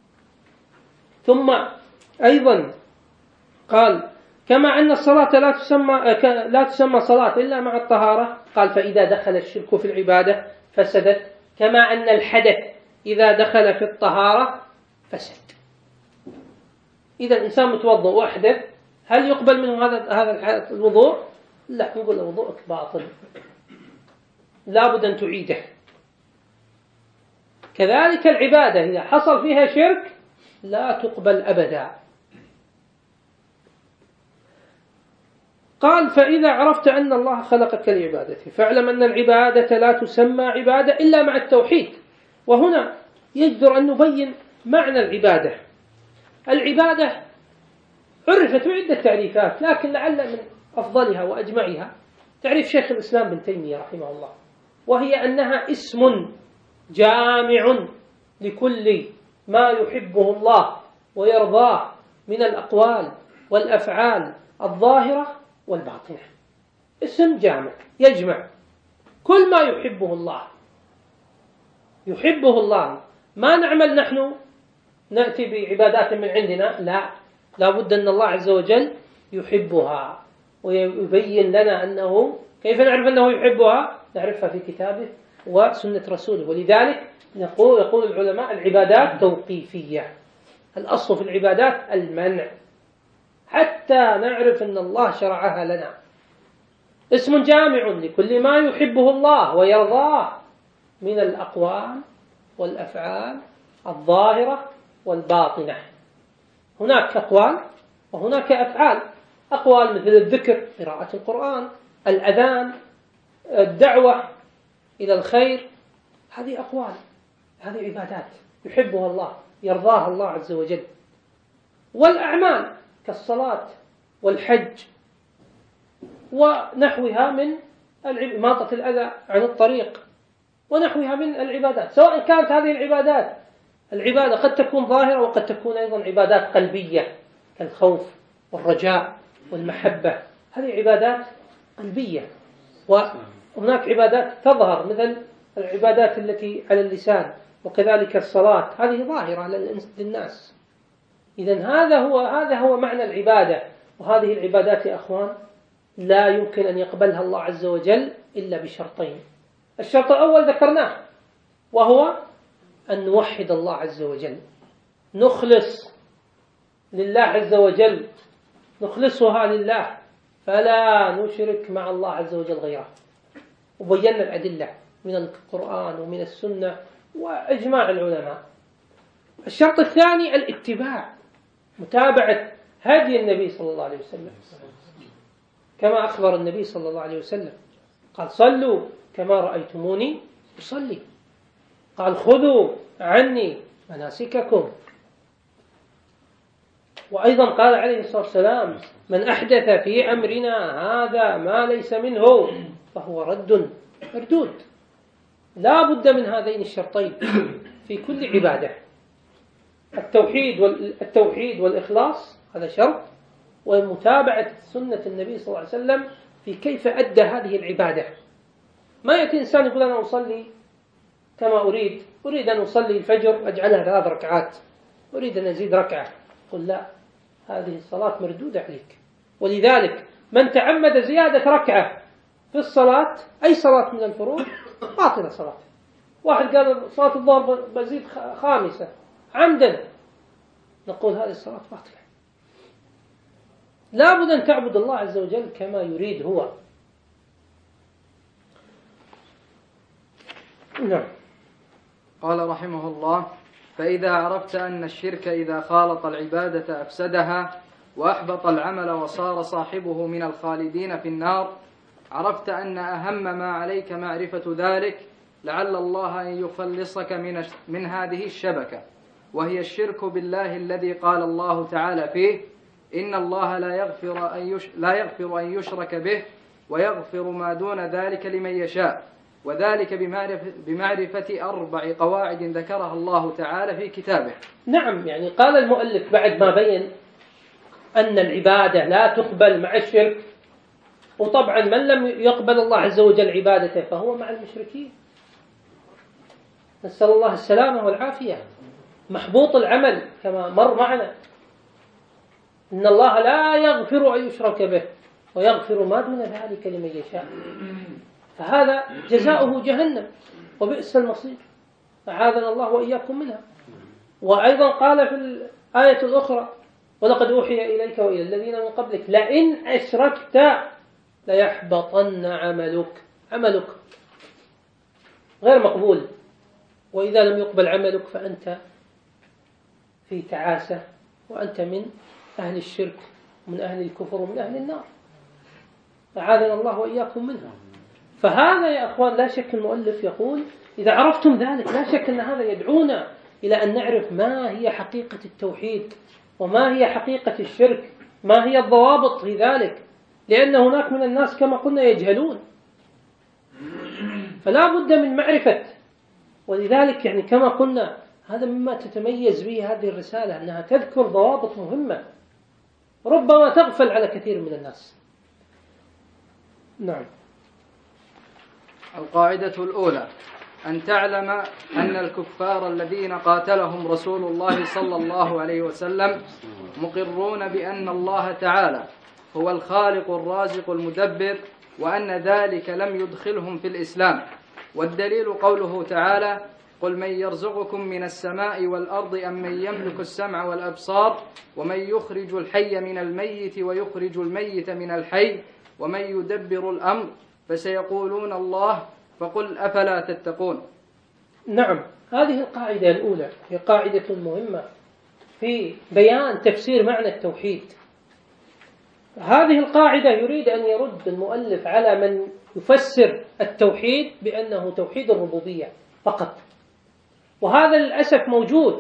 ثم أيضا قال كما أن الصلاة لا تسمى صلاة إلا مع الطهارة، قال فإذا دخل الشرك في العبادة فسدت، كما أن الحدث إذا دخل في الطهارة فسد. إذا الإنسان متوضأ وأحدث، هل يقبل منه هذا الوضوء؟ لا، نقول وضوءك باطل، لابد أن تعيده. كذلك العبادة إذا حصل فيها شرك لا تقبل أبدا. قال فإذا عرفت أن الله خلقك لعبادته فاعلم أن العبادة لا تسمى عبادة إلا مع التوحيد. وهنا يجدر أن نبين معنى العبادة. العبادة عرفت بعدة تعريفات، لكن لعل من أفضلها وأجمعها تعريف شيخ الإسلام بن تيمية رحمه الله، وهي أنها اسم جامع لكل ما يحبه الله ويرضاه من الأقوال والأفعال الظاهرة والباطنة. اسم جامع يجمع كل ما يحبه الله. يحبه الله، ما نعمل نحن نأتي بعبادات من عندنا، لا بد أن الله عز وجل يحبها ويبين لنا أنه، كيف نعرف أنه يحبها؟ نعرفها في كتابه وسنة رسوله. ولذلك يقول العلماء العبادات توقيفية، الأصل في العبادات المنع حتى نعرف أن الله شرعها لنا. اسم جامع لكل ما يحبه الله ويرضاه من الأقوال والأفعال الظاهرة والباطنة. هناك أقوال وهناك أفعال. أقوال مثل الذكر، قراءة القرآن، الأذان، الدعوة إلى الخير، هذه أقوال، هذه عبادات يحبها الله يرضاها الله عز وجل. والأعمال كالصلاة والحج ونحوها من إماطة الأذى عن الطريق ونحوها من العبادات. سواء كانت هذه العبادات العبادة قد تكون ظاهرة وقد تكون أيضا عبادات قلبية كالخوف والرجاء والمحبة، هذه عبادات قلبية. وهناك عبادات تظهر مثل العبادات التي على اللسان، وكذلك الصلاة هذه ظاهرة للناس. إذن هذا هو معنى العبادة. وهذه العبادات يا أخوان لا يمكن أن يقبلها الله عز وجل إلا بشرطين. الشرط الأول ذكرناه، وهو أن نوحد الله عز وجل، نخلص لله عز وجل، نخلصها لله، فلا نشرك مع الله عز وجل غيره. وبينا الأدلة من القرآن ومن السنة وإجماع العلماء. الشرط الثاني الاتباع، متابعة هدي النبي صلى الله عليه وسلم، كما أخبر النبي صلى الله عليه وسلم قال صلوا كما رأيتموني أصلي، قال خذوا عني مناسككم. وأيضا قال عليه الصلاة والسلام من أحدث في أمرنا هذا ما ليس منه فهو رد مردود. لا بد من هذين الشرطين في كل عبادة، التوحيد والإخلاص هذا شرط، ومتابعة سنة النبي صلى الله عليه وسلم في كيف أدى هذه العبادة. ما يأتي إنسان يقول أنا أصلي كما أريد أن أصلي الفجر أجعلها 3 ركعات، أريد أن أزيد ركعة، قل لا، هذه الصلاة مردودة عليك. ولذلك من تعمد زيادة ركعة في الصلاة، أي صلاة من الفروض، باطلة صلاة. واحد قال صلاة الظهر بزيد 5 عمدا، نقول هذه الصلاة باطلة. لا بد أن تعبد الله عز وجل كما يريد هو. نعم. قال رحمه الله فإذا عرفت أن الشرك إذا خالط العبادة أفسدها وأحبط العمل وصار صاحبه من الخالدين في النار، عرفت أن أهم ما عليك معرفة ذلك لعل الله أن يخلصك من هذه الشبكة، وهي الشرك بالله الذي قال الله تعالى فيه إن الله لا يغفر أن يشرك به ويغفر ما دون ذلك لمن يشاء، وذلك بمعرفة 4 قواعد ذكرها الله تعالى في كتابه. نعم، يعني قال المؤلف بعد ما بين أن العبادة لا تقبل مع الشرك، وطبعا من لم يقبل الله عز وجل عبادته فهو مع المشركين، نسأل الله السلامة والعافية، محبوط العمل كما مر معنا، إن الله لا يغفر أن يشرك به ويغفر ما دون ذلك لمن يشاء، فهذا جزاؤه جهنم وبئس المصير، أعاذنا الله وإياكم منها. وأيضا قال في الآية الأخرى: ولقد أوحي إليك وإلى الذين من قبلك لئن أشركت ليحبطن عملك غير مقبول، وإذا لم يقبل عملك فأنت في تعاسة، وأنت من أهل الشرك ومن أهل الكفر ومن أهل النار، أعاذنا الله وإياكم منها. فهذا يا أخوان لا شك المؤلف يقول إذا عرفتم ذلك لا شك أن هذا يدعونا إلى أن نعرف ما هي حقيقة التوحيد وما هي حقيقة الشرك، ما هي الضوابط في ذلك، لأن هناك من الناس كما قلنا يجهلون، فلا بد من معرفة. ولذلك يعني كما قلنا هذا مما تتميز به هذه الرسالة، أنها تذكر ضوابط مهمة ربما تغفل على كثير من الناس. نعم. القاعدة الأولى: أن تعلم أن الكفار الذين قاتلهم رسول الله صلى الله عليه وسلم مقرون بأن الله تعالى هو الخالق الرازق المدبر، وأن ذلك لم يدخلهم في الإسلام. والدليل قوله تعالى: قل من يرزقكم من السماء والأرض أم من يملك السمع والأبصار ومن يخرج الحي من الميت ويخرج الميت من الحي ومن يدبر الأمر فسيقولون الله فقل أفلا تتقون. نعم، هذه القاعدة الأولى هي قاعدة مهمة في بيان تفسير معنى التوحيد. هذه القاعدة يريد أن يرد المؤلف على من يفسر التوحيد بأنه توحيد الربوبية فقط، وهذا للأسف موجود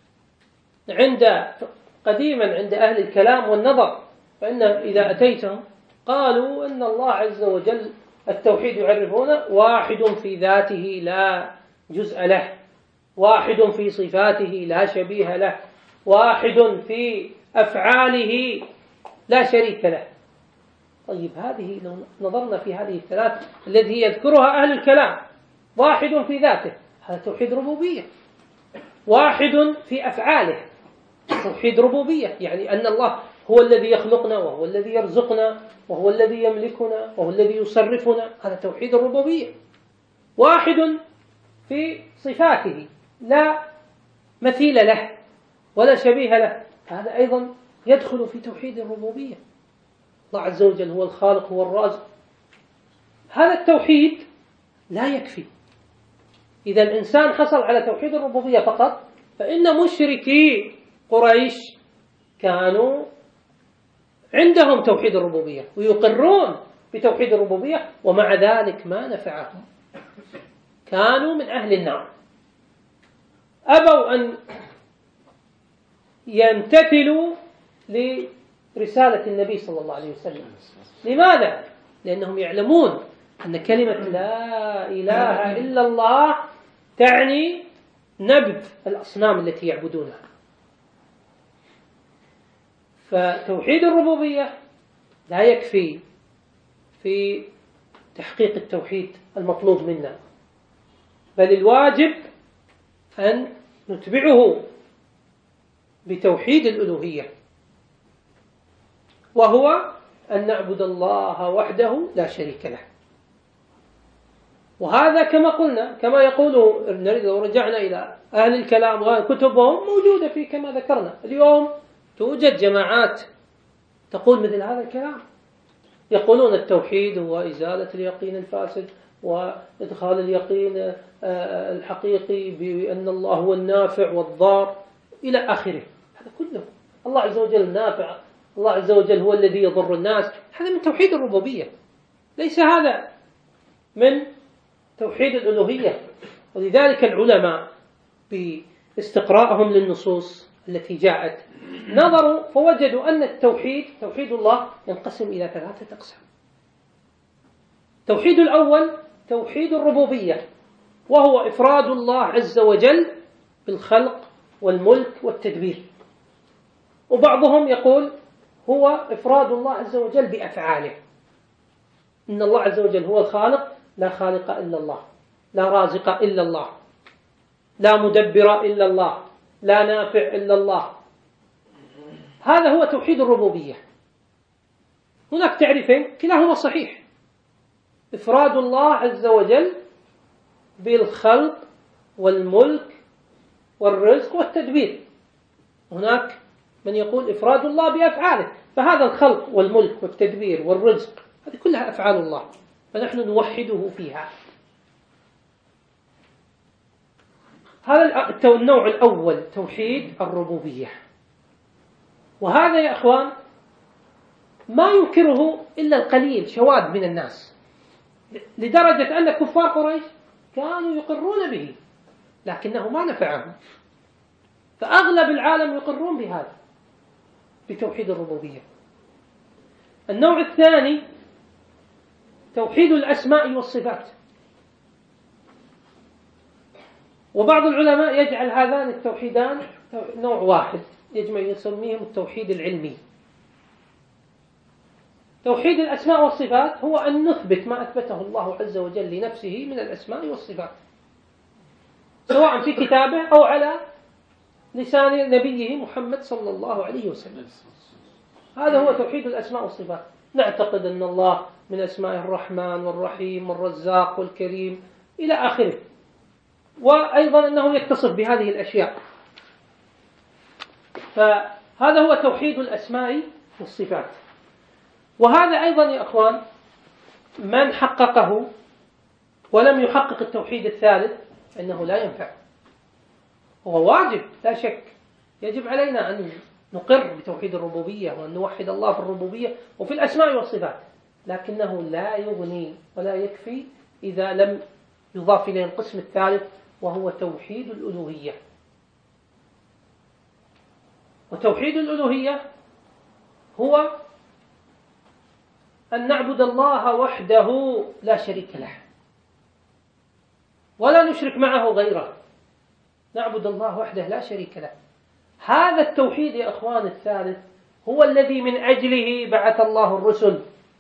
قديما عند أهل الكلام والنظر، فإن إذا أتيتهم قالوا أن الله عز وجل التوحيد يعرفونه واحد في ذاته لا جزء له، واحد في صفاته لا شبيه له، واحد في أفعاله لا شريك له. طيب هذه لو نظرنا في هذه الثلاث التي يذكرها أهل الكلام، واحد في ذاته هذا توحيد ربوبية، واحد في أفعاله توحيد ربوبية، يعني أن الله هو الذي يخلقنا وهو الذي يرزقنا وهو الذي يملكنا وهو الذي يصرفنا، هذا توحيد الربوبية. واحد في صفاته لا مثيل له ولا شبيه له، هذا أيضا يدخل في توحيد الربوبية. الله عز وجل هو الخالق هو الرازق. هذا التوحيد لا يكفي. إذا الإنسان حصل على توحيد الربوبية فقط، فإن مشركي قريش كانوا عندهم توحيد الربوبية ويقرون بتوحيد الربوبية، ومع ذلك ما نفعهم، كانوا من أهل النار، أبوا أن يمتثلوا لرسالة النبي صلى الله عليه وسلم. لماذا؟ لأنهم يعلمون أن كلمة لا إله إلا الله تعني نبذ الأصنام التي يعبدونها. فتوحيد الربوبية لا يكفي في تحقيق التوحيد المطلوب منا، بل الواجب أن نتبعه بتوحيد الألوهية، وهو أن نعبد الله وحده لا شريك له. وهذا كما قلنا كما يقوله نريد لو رجعنا إلى أهل الكلام وكتبهم موجودة في كما ذكرنا. اليوم توجد جماعات تقول مثل هذا الكلام، يقولون التوحيد هو إزالة اليقين الفاسد وإدخال اليقين الحقيقي بأن الله هو النافع والضار إلى آخره. هذا كله الله عز وجل النافع، الله عز وجل هو الذي يضر الناس، هذا من توحيد الربوبية، ليس هذا من توحيد الألوهية. ولذلك العلماء باستقراءهم للنصوص التي جاءت نظروا فوجدوا أن التوحيد توحيد الله ينقسم إلى 3 أقسام. التوحيد الأول توحيد الربوبية، وهو إفراد الله عز وجل بالخلق والملك والتدبير. وبعضهم يقول هو إفراد الله عز وجل بأفعاله، إن الله عز وجل هو الخالق، لا خالق إلا الله، لا رازق إلا الله، لا مدبر إلا الله، لا نافع إلا الله. هذا هو توحيد الربوبية. هناك تعريفين كلاهما صحيح: إفراد الله عز وجل بالخلق والملك والرزق والتدبير. هناك من يقول إفراد الله بأفعاله، فهذا الخلق والملك والتدبير والرزق هذه كلها أفعال الله، فنحن نوحده فيها. هذا النوع الأول توحيد الربوبية. وهذا يا أخوان ما ينكره إلا القليل شواذ من الناس، لدرجة أن كفار قريش كانوا يقرون به لكنه ما نفعهم، فأغلب العالم يقرون بهذا، بتوحيد الربوبية. النوع الثاني توحيد الأسماء والصفات. وبعض العلماء يجعل هذان التوحيدان نوع واحد، يسميهم التوحيد العلمي. توحيد الأسماء والصفات هو أن نثبت ما أثبته الله عز وجل لنفسه من الأسماء والصفات، سواء في كتابه أو على لسان نبيه محمد صلى الله عليه وسلم. هذا هو توحيد الأسماء والصفات. نعتقد أن الله من أسمائه الرحمن والرحيم والرزاق والكريم إلى آخره، وأيضا أنه يتصف بهذه الأشياء. فهذا هو توحيد الأسماء والصفات. وهذا أيضا يا أخوان من حققه ولم يحقق التوحيد الثالث أنه لا ينفع. هو واجب لا شك، يجب علينا أن نقر بتوحيد الربوبية وأن نوحد الله في الربوبية وفي الأسماء والصفات، لكنه لا يغني ولا يكفي إذا لم يضاف إليه القسم الثالث وهو توحيد الألوهية. وتوحيد الألوهية هو أن نعبد الله وحده لا شريك له ولا نشرك معه غيره، نعبد الله وحده لا شريك له. هذا التوحيد يا أخوان الثالث هو الذي من أجله بعث الله الرسل،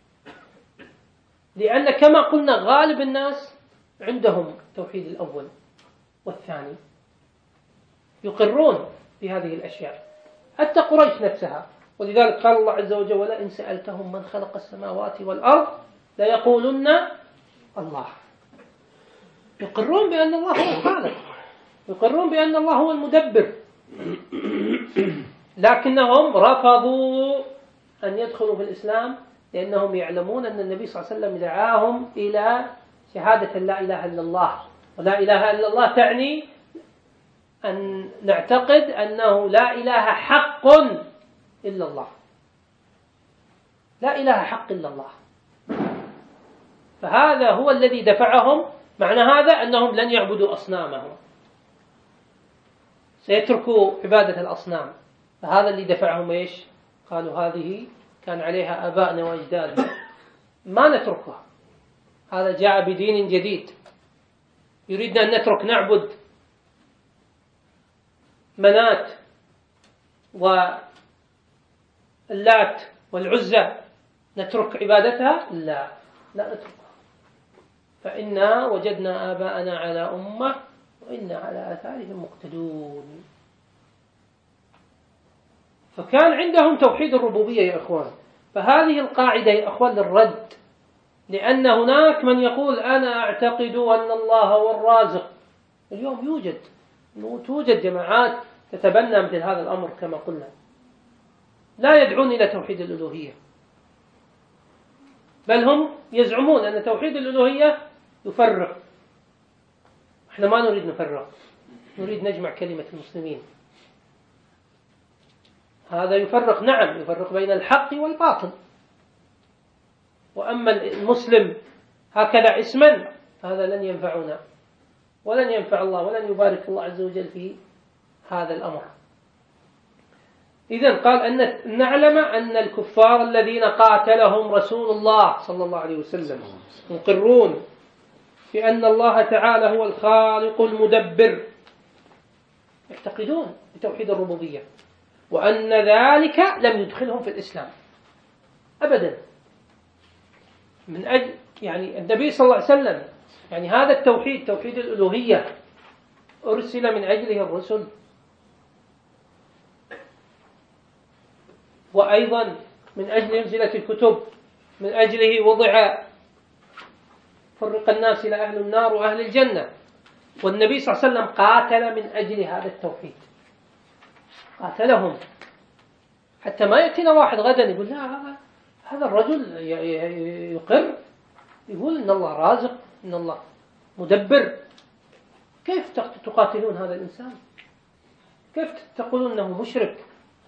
لأن كما قلنا غالب الناس عندهم التوحيد الأول والثاني، يقرون بهذه الأشياء، حتى قريش نفسها. ولذلك قال الله عز وجل: ولئن سألتهم من خلق السماوات والأرض ليقولن الله. يقرون بأن الله هو الخالق، يقرون بأن الله هو المدبر، لكنهم رفضوا أن يدخلوا في الإسلام لأنهم يعلمون أن النبي صلى الله عليه وسلم دعاهم إلى شهادة لا إله إلا الله. ولا إله إلا الله تعني أن نعتقد أنه لا إله حق إلا الله، لا إله حق إلا الله. فهذا هو الذي دفعهم. معنى هذا أنهم لن يعبدوا أصنامهم، سيتركوا عبادة الأصنام. فهذا اللي دفعهم إيش؟ قالوا هذه كان عليها آبائنا وأجدادنا، ما نتركها، هذا جاء بدين جديد، يريدنا أن نترك نعبد منات واللات والعزى، نترك عبادتها؟ لا نتركها، فإنا وجدنا آباءنا على أمة وإنا على آثارهم مقتدون. فكان عندهم توحيد الربوبية يا أخوان. فهذه القاعدة يا أخوان للرد، لأن هناك من يقول أنا أعتقد أن الله هو الرازق. اليوم توجد جماعات تتبنى مثل هذا الأمر كما قلنا، لا يدعون إلى توحيد الألوهية، بل هم يزعمون أن توحيد الألوهية يفرق. احنا ما نريد نفرق، نريد نجمع كلمة المسلمين. هذا يفرق، نعم يفرق بين الحق والباطل. وأما المسلم هكذا اسما هذا لن ينفعنا ولن ينفع الله ولن يبارك الله عز وجل في هذا الأمر. إذن قال أن نعلم أن الكفار الذين قاتلهم رسول الله صلى الله عليه وسلم مقرون بأن الله تعالى هو الخالق المدبر، يعتقدون بتوحيد الربوبية، وأن ذلك لم يدخلهم في الإسلام أبدا. من أجل يعني النبي صلى الله عليه وسلم، يعني هذا التوحيد، توحيد الألوهية، أرسل من أجله الرسل، وأيضا من أجله نزلت الكتب، من أجله وضع فرق الناس إلى أهل النار وأهل الجنة. والنبي صلى الله عليه وسلم قاتل من أجل هذا التوحيد، قاتلهم، حتى ما يأتينا واحد غدا يقول لا هذا الرجل يقر، يقول إن الله رازق، إن الله مدبر، كيف تقاتلون هذا الإنسان؟ كيف تقولون أنه مشرك؟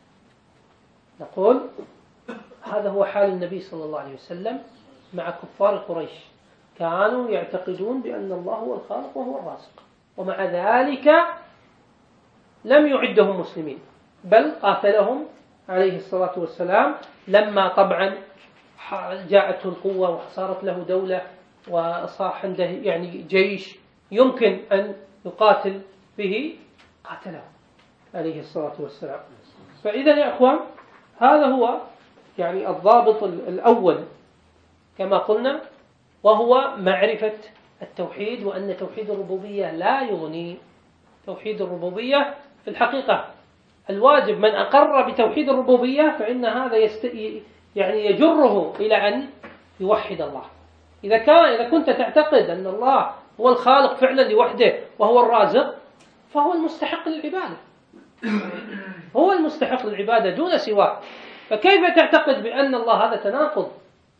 نقول هذا هو حال النبي صلى الله عليه وسلم مع كفار قريش، كانوا يعتقدون بأن الله هو الخالق وهو الرازق، ومع ذلك لم يعدهم مسلمين، بل قاتلهم عليه الصلاة والسلام لما طبعا جاءته القوة وصارت له دولة وصار عنده يعني جيش يمكن أن يقاتل به، قاتله عليه الصلاة والسلام. فإذا يا أخوان هذا هو يعني الضابط الأول كما قلنا، وهو معرفة التوحيد، وأن توحيد الربوبية لا يغني. توحيد الربوبية في الحقيقة الواجب من أقر بتوحيد الربوبية فإن هذا يعني يجره إلى أن يوحد الله. إذا كنت تعتقد أن الله هو الخالق فعلا لوحده وهو الرازق، فهو المستحق للعبادة، هو المستحق للعبادة دون سواه، فكيف تعتقد بأن الله هذا تناقض؟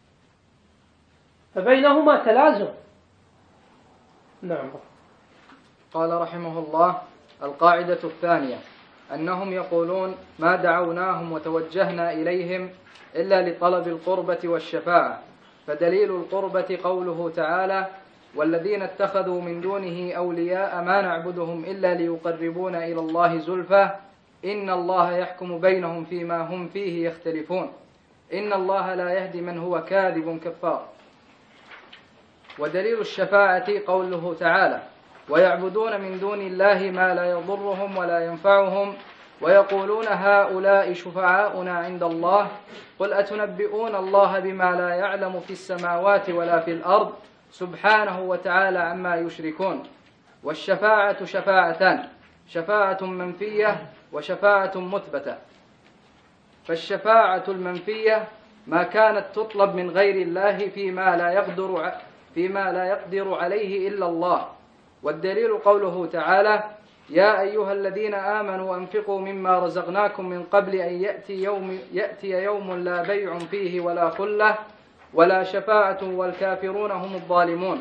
فبينهما تلازم. نعم. قال رحمه الله: القاعدة الثانية أنهم يقولون ما دعوناهم وتوجهنا إليهم إلا لطلب القربة والشفاعة، فدليل القربة قوله تعالى: والذين اتخذوا من دونه أولياء ما نعبدهم إلا ليقربونا إلى الله زلفى إن الله يحكم بينهم فيما هم فيه يختلفون إن الله لا يهدي من هو كاذب كفار. ودليل الشفاعة قوله تعالى: ويعبدون من دون الله ما لا يضرهم ولا ينفعهم ويقولون هؤلاء شفعاؤنا عند الله قل أتنبئون الله بما لا يعلم في السماوات ولا في الأرض سبحانه وتعالى عما يشركون. والشفاعة شفاعتان: شفاعة منفية وشفاعة مثبتة. فالشفاعة المنفية ما كانت تطلب من غير الله فيما لا يقدر عليه إلا الله. والدليل قوله تعالى: يا أيها الذين آمنوا أنفقوا مما رزقناكم من قبل أن يأتي يوم لا بيع فيه ولا خلة ولا شفاعة والكافرون هم الظالمون.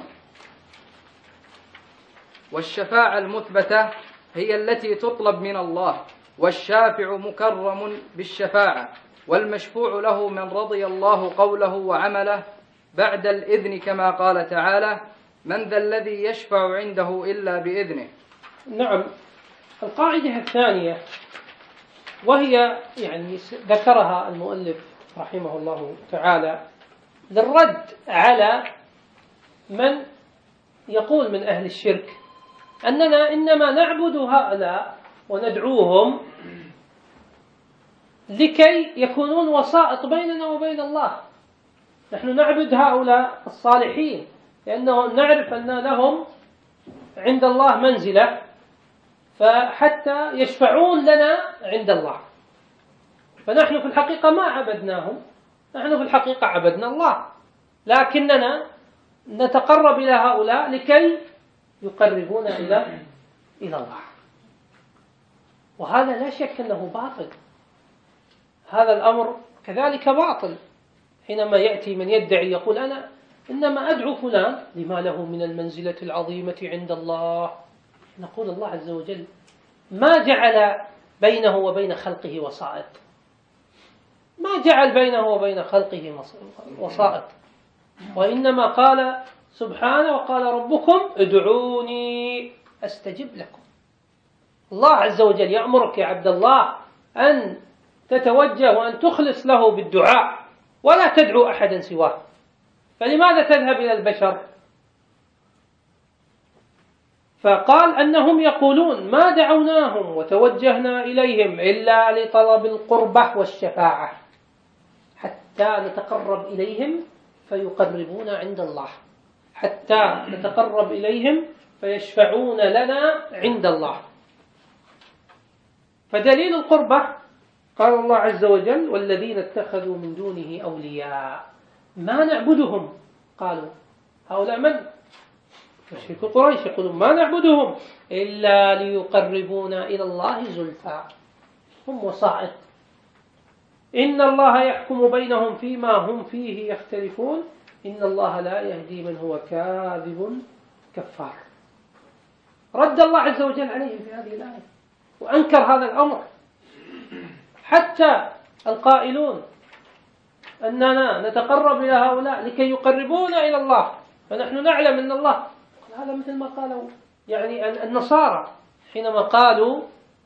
والشفاعة المثبتة هي التي تطلب من الله، والشافع مكرم بالشفاعة، والمشفوع له من رضي الله قوله وعمله بعد الإذن، كما قال تعالى: من ذا الذي يشفع عنده إلا بإذنه. نعم. القاعدة الثانية وهي يعني ذكرها المؤلف رحمه الله تعالى للرد على من يقول من أهل الشرك أننا إنما نعبد هؤلاء وندعوهم لكي يكونون وسائط بيننا وبين الله. نحن نعبد هؤلاء الصالحين لأنه نعرف أن لهم عند الله منزلة، فحتى يشفعون لنا عند الله. فنحن في الحقيقة ما عبدناهم، نحن في الحقيقة عبدنا الله، لكننا نتقرب إلى هؤلاء لكي يقربونا إلى الله. وهذا لا شك أنه باطل، هذا الأمر كذلك باطل. حينما يأتي من يدعي يقول أنا إنما أدعو فلان لما له من المنزلة العظيمة عند الله، نقول الله عز وجل ما جعل بينه وبين خلقه وسائط، ما جعل بينه وبين خلقه وسائط، وإنما قال سبحانه وقال ربكم ادعوني أستجب لكم. الله عز وجل يأمرك يا عبد الله أن تتوجه وأن تخلص له بالدعاء ولا تدعو أحدا سواه. فلماذا تذهب إلى البشر فقال أنهم يقولون ما دعوناهم وتوجهنا إليهم إلا لطلب القربة والشفاعة حتى نتقرب إليهم فيقربونا عند الله، حتى نتقرب إليهم فيشفعون لنا عند الله. فدليل القربة قال الله عز وجل والذين اتخذوا من دونه أولياء ما نعبدهم، قالوا هؤلاء من؟ مشرك قريش يقولون ما نعبدهم إلا ليقربونا إلى الله زلفى، هم وسائط. إن الله يحكم بينهم فيما هم فيه يختلفون إن الله لا يهدي من هو كاذب كفار. رد الله عز وجل عليهم في هذه الآية وأنكر هذا الأمر. حتى القائلون أننا نتقرب إلى هؤلاء لكي يقربونا إلى الله، فنحن نعلم أن الله، هذا مثل ما قالوا يعني النصارى حينما قالوا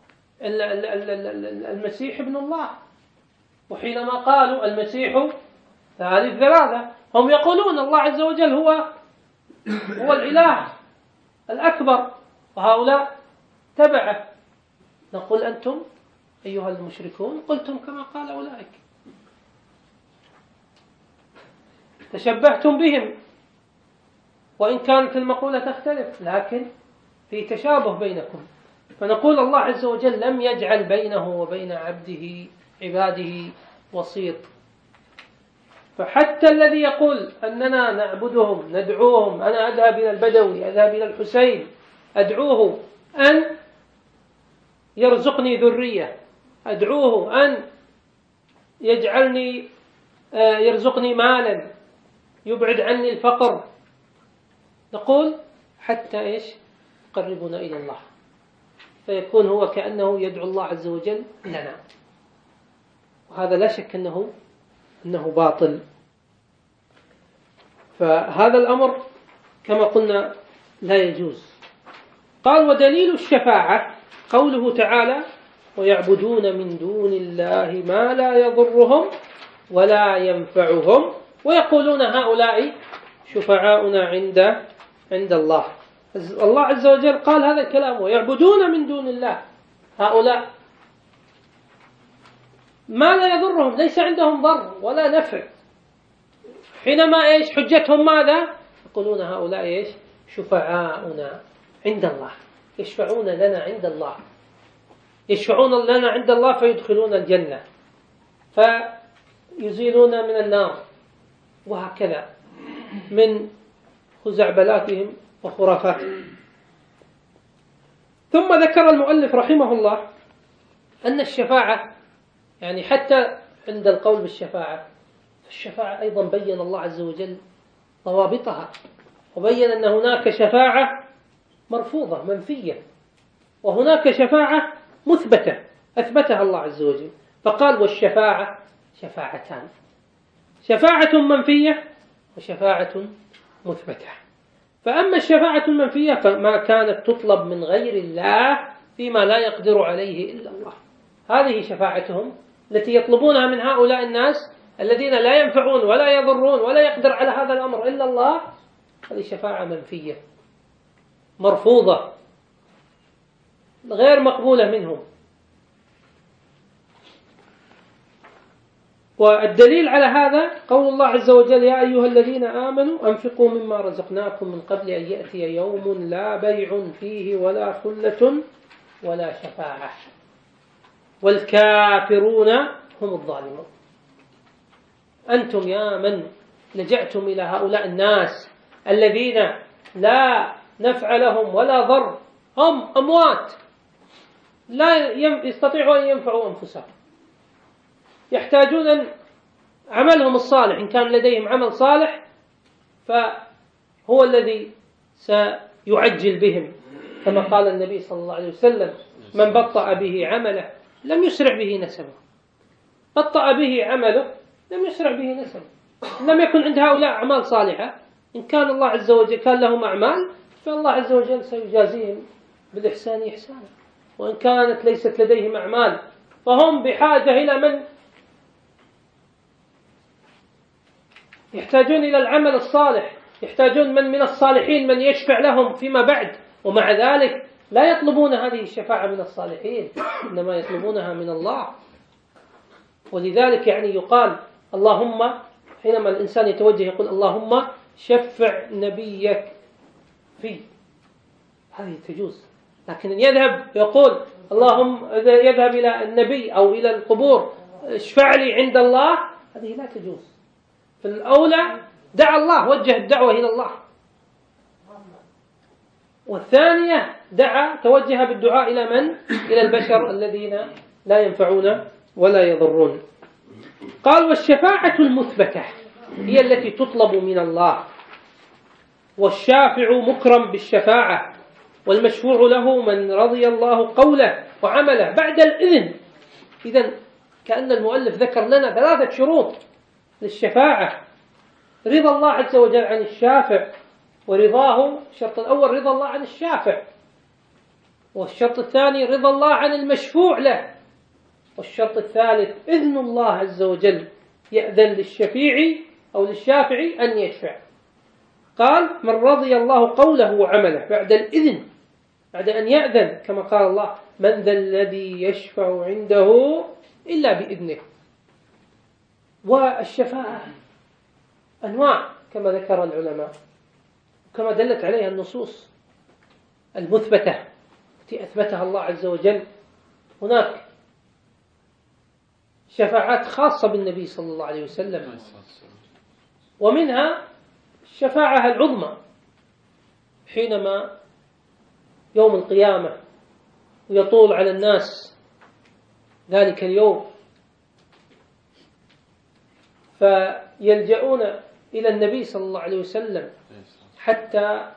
المسيح ابن الله، وحينما قالوا المسيح ثالث ثلاثة، هم يقولون الله عز وجل هو الإله الأكبر وهؤلاء تبعه. نقول أنتم أيها المشركون قلتم كما قال أولئك، تشبهتم بهم، وإن كانت المقولة تختلف لكن في تشابه بينكم. فنقول الله عز وجل لم يجعل بينه وبين عباده وسيط. فحتى الذي يقول أننا نعبدهم ندعوهم، أنا أذهب إلى البدوي، أذهب إلى الحسين أدعوه أن يرزقني ذرية، أدعوه أن يرزقني مالا يبعد عني الفقر، نقول حتى إيش؟ يقربنا إلى الله، فيكون هو كأنه يدعو الله عز وجل لنا، وهذا لا شك أنه باطل. فهذا الأمر كما قلنا لا يجوز. قال ودليل الشفاعة قوله تعالى ويعبدون من دون الله ما لا يضرهم ولا ينفعهم ويقولون هؤلاء شفعاؤنا عند الله. الله عز وجل قال هذا الكلام ويعبدون من دون الله، هؤلاء ما لا يضرهم، ليس عندهم ضر ولا نفع. حينما إيش حجتهم ماذا؟ يقولون هؤلاء إيش؟ شفعاؤنا عند الله، يشفعون لنا عند الله، يشفعون لنا عند الله فيدخلون الجنة فيزيلون من النار، وهكذا من خزعبلاتهم وخرافاتهم. ثم ذكر المؤلف رحمه الله أن الشفاعة يعني حتى عند القول بالشفاعة، الشفاعة أيضا بين الله عز وجل ضوابطها، وبين أن هناك شفاعة مرفوضة منفية، وهناك شفاعة مثبتة أثبتها الله عز وجل، فقال والشفاعة شفاعتان، شفاعة منفية وشفاعة مثبتة. فأما الشفاعة المنفية فما كانت تطلب من غير الله فيما لا يقدر عليه إلا الله، هذه شفاعتهم التي يطلبونها من هؤلاء الناس الذين لا ينفعون ولا يضرون ولا يقدر على هذا الأمر إلا الله، هذه شفاعة منفية مرفوضة غير مقبولة منهم. والدليل على هذا قول الله عز وجل يا أيها الذين آمنوا أنفقوا مما رزقناكم من قبل أن يأتي يوم لا بيع فيه ولا خلة ولا شفاعة والكافرون هم الظالمون. أنتم يا من لجأتم إلى هؤلاء الناس الذين لا نفع لهم ولا ضر، هم أموات لا يستطيعوا أن ينفعوا أنفسهم، يحتاجون عملهم الصالح، إن كان لديهم عمل صالح فهو الذي سيعجل بهم، كما قال النبي صلى الله عليه وسلم من بطأ به عمله لم يسرع به نسبه، بطأ به عمله لم يسرع به نسبه. لم يكن عند هؤلاء أعمال صالحة، إن كان الله عز وجل كان لهم أعمال فالله عز وجل سيجازيهم بالإحسان إحسانا، وإن كانت ليست لديهم أعمال فهم بحاجة إلى من يحتاجون إلى العمل الصالح، يحتاجون من الصالحين من يشفع لهم فيما بعد ومع ذلك لا يطلبون هذه الشفاعة من الصالحين، إنما يطلبونها من الله. ولذلك يعني يقال اللهم، حينما الإنسان يتوجه يقول اللهم شفع نبيك في، هذه تجوز. لكن يذهب يقول اللهم إذا يذهب إلى النبي أو إلى القبور اشفع لي عند الله، هذه لا تجوز. في الأولى دعا الله، وجه الدعوة إلى الله. والثانية توجه بالدعاء إلى من؟ إلى البشر الذين لا ينفعون ولا يضرون. قال والشفاعة المثبتة هي التي تطلب من الله، والشافع مكرم بالشفاعة، والمشفوع له من رضي الله قوله وعمله بعد الإذن. إذن كأن المؤلف ذكر لنا 3 شروط للشفاعة: رضا الله عز وجل عن الشافع، ورضاه، الشرط الأول رضا الله عن الشافع، والشرط الثاني رضا الله عن المشفوع له، والشرط الثالث إذن الله عز وجل، يأذن للشفيع أو للشافع أن يشفع. قال من رضي الله قوله وعمله بعد الإذن، بعد أن يأذن، كما قال الله من ذا الذي يشفع عنده إلا بإذنه. والشفاعة أنواع كما ذكر العلماء، كما دلت عليها النصوص المثبتة التي أثبتها الله عز وجل. هناك شفاعات خاصة بالنبي صلى الله عليه وسلم، ومنها الشفاعة العظمى حينما يوم القيامة يطول على الناس ذلك اليوم، فيلجؤون إلى النبي صلى الله عليه وسلم حتى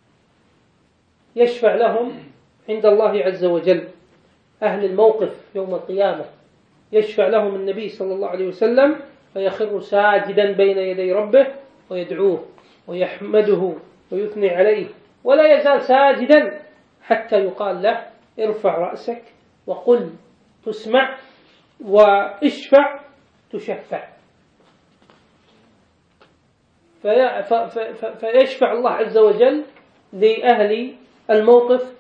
يشفع لهم عند الله عز وجل. أهل الموقف يوم القيامة يشفع لهم النبي صلى الله عليه وسلم، فيخر ساجدا بين يدي ربه ويدعوه ويحمده ويثني عليه، ولا يزال ساجدا حتى يقال له ارفع رأسك وقل تسمع واشفع تشفع. فيشفع الله عز وجل لأهل الموقف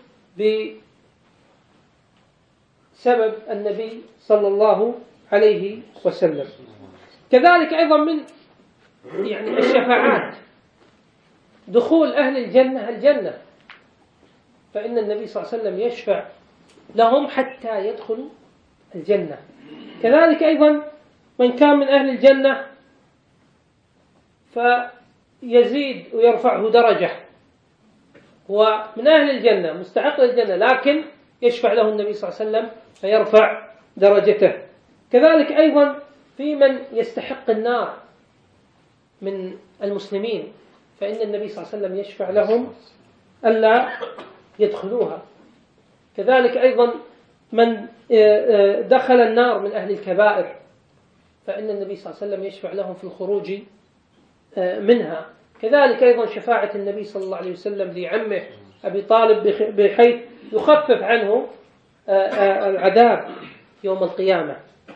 بسبب النبي صلى الله عليه وسلم. كذلك أيضا من يعني الشفاعات دخول أهل الجنة، فإن النبي صلى الله عليه وسلم يشفع لهم حتى يدخلوا الجنة. كذلك أيضا من كان من أهل الجنة فيزيد ويرفعه درجة، ومن أهل الجنة مستحق للجنة لكن يشفع له النبي صلى الله عليه وسلم فيرفع درجته. كذلك أيضا في من يستحق النار من المسلمين، فإن النبي صلى الله عليه وسلم يشفع لهم ألا يدخلوها. كذلك أيضا من دخل النار من أهل الكبائر، فإن النبي صلى الله عليه وسلم يشفع لهم في الخروج منها. كذلك أيضا شفاعة النبي صلى الله عليه وسلم لعمه أبي طالب بحيث يخفف عنه العذاب يوم القيامة.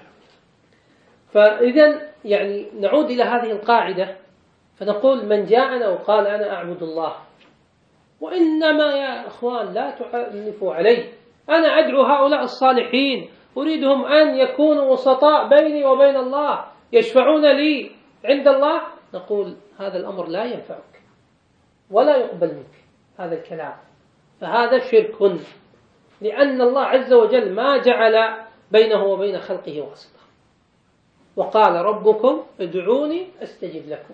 فإذن يعني نعود إلى هذه القاعدة فنقول من جاءنا وقال أنا أعبد الله، وإنما يا أخوان لا تعنفوا علي، أنا أدعو هؤلاء الصالحين أريدهم أن يكونوا وسطاء بيني وبين الله يشفعون لي عند الله، نقول هذا الأمر لا ينفعك ولا يقبل منك هذا الكلام، فهذا شرك، لأن الله عز وجل ما جعل بينه وبين خلقه واسطة، وقال ربكم ادعوني أستجب لكم،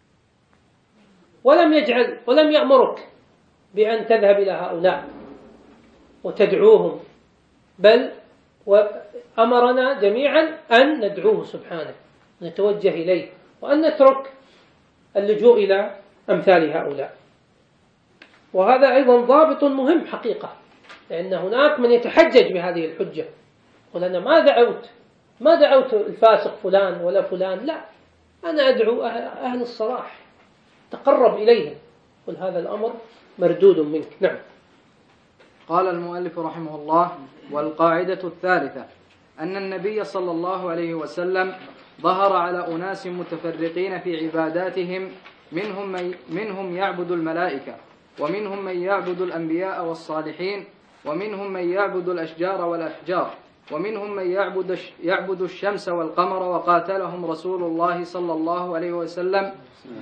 ولم يأمرك بأن تذهب إلى هؤلاء وتدعوهم، بل وأمرنا جميعا أن ندعوه سبحانه، نتوجه إليه، وأن نترك اللجوء إلى أمثال هؤلاء. وهذا أيضا ضابط مهم حقيقة، لأن هناك من يتحجج بهذه الحجة، يقول أنا ما دعوت الفاسق فلان ولا فلان، لا، أنا أدعو أهل الصلاح تقرب إليهم، قل هذا الأمر مردود منك. نعم. قال المؤلف رحمه الله: والقاعدة الثالثة أن النبي صلى الله عليه وسلم ظهر على أناس متفرقين في عباداتهم، منهم يعبد الملائكة ومنهم من يعبد الأنبياء والصالحين، ومنهم من يعبد الأشجار والأحجار، ومنهم من يعبد الشمس والقمر، وقاتلهم رسول الله صلى الله عليه وسلم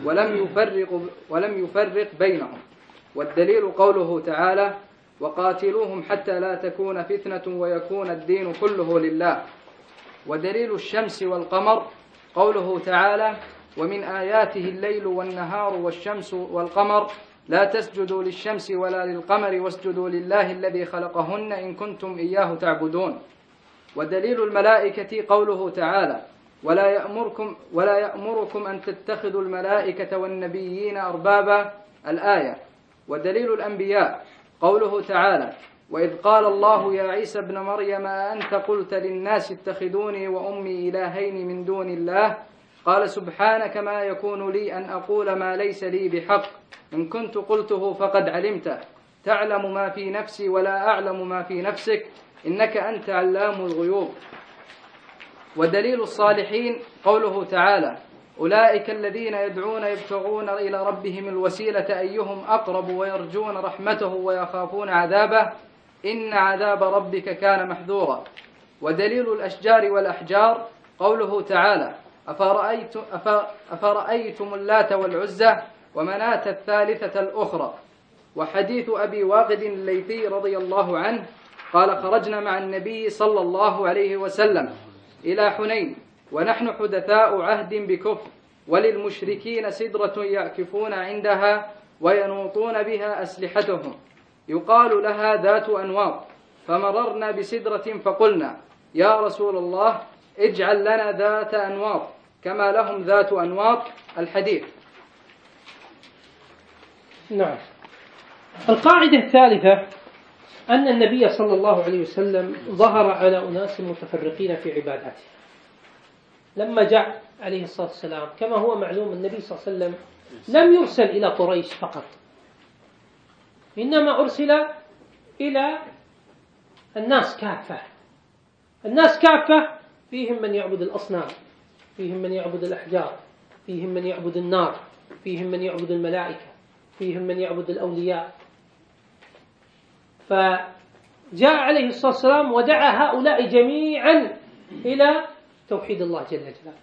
ولم يفرق بينهم. والدليل قوله تعالى: وقاتلوهم حتى لا تكون فتنة ويكون الدين كله لله. ودليل الشمس والقمر قوله تعالى: ومن آياته الليل والنهار والشمس والقمر لا تسجدوا للشمس ولا للقمر واسجدوا لله الذي خلقهن إن كنتم إياه تعبدون. ودليل الملائكة قوله تعالى: ولا يأمركم أن تتخذوا الملائكة والنبيين أربابا، الآية. ودليل الأنبياء قوله تعالى: وإذ قال الله يا عيسى ابن مريم أأنت قلت للناس اتخذوني وأمي إلهين من دون الله، قال سبحانك ما يكون لي أن أقول ما ليس لي بحق، إن كنت قلته فقد علمته، تعلم ما في نفسي ولا أعلم ما في نفسك، إنك أنت علام الغيوب. ودليل الصالحين قوله تعالى: أولئك الذين يدعون يبتغون إلى ربهم الوسيلة أيهم أقرب ويرجون رحمته ويخافون عذابه، إن عذاب ربك كان محذورا. ودليل الأشجار والأحجار قوله تعالى: أفرأيتم اللات والعزى ومناة الثالثة الأخرى. وحديث أبي واقد الليثي رضي الله عنه قال: خرجنا مع النبي صلى الله عليه وسلم إلى حنين ونحن حدثاء عهد بكفر، وللمشركين سدرة يعكفون عندها وينوطون بها أسلحتهم يقال لها ذات أنواط، فمررنا بسدرة فقلنا: يا رسول الله اجعل لنا ذات أنواط كما لهم ذات أنواط. الحديث. نعم. القاعدة الثالثة أن النبي صلى الله عليه وسلم ظهر على أناس متفرقين في عباداته. لما جاء عليه الصلاة والسلام كما هو معلوم النبي صلى الله عليه وسلم لم يرسل إلى قريش فقط، إنما أرسل إلى الناس كافة. الناس كافة فيهم من يعبد الأصنام، فيهم من يعبد الأحجار، فيهم من يعبد النار، فيهم من يعبد الملائكة، فيهم من يعبد الأولياء. فجاء عليه الصلاة والسلام ودعا هؤلاء جميعا إلى توحيد الله جل جلاله.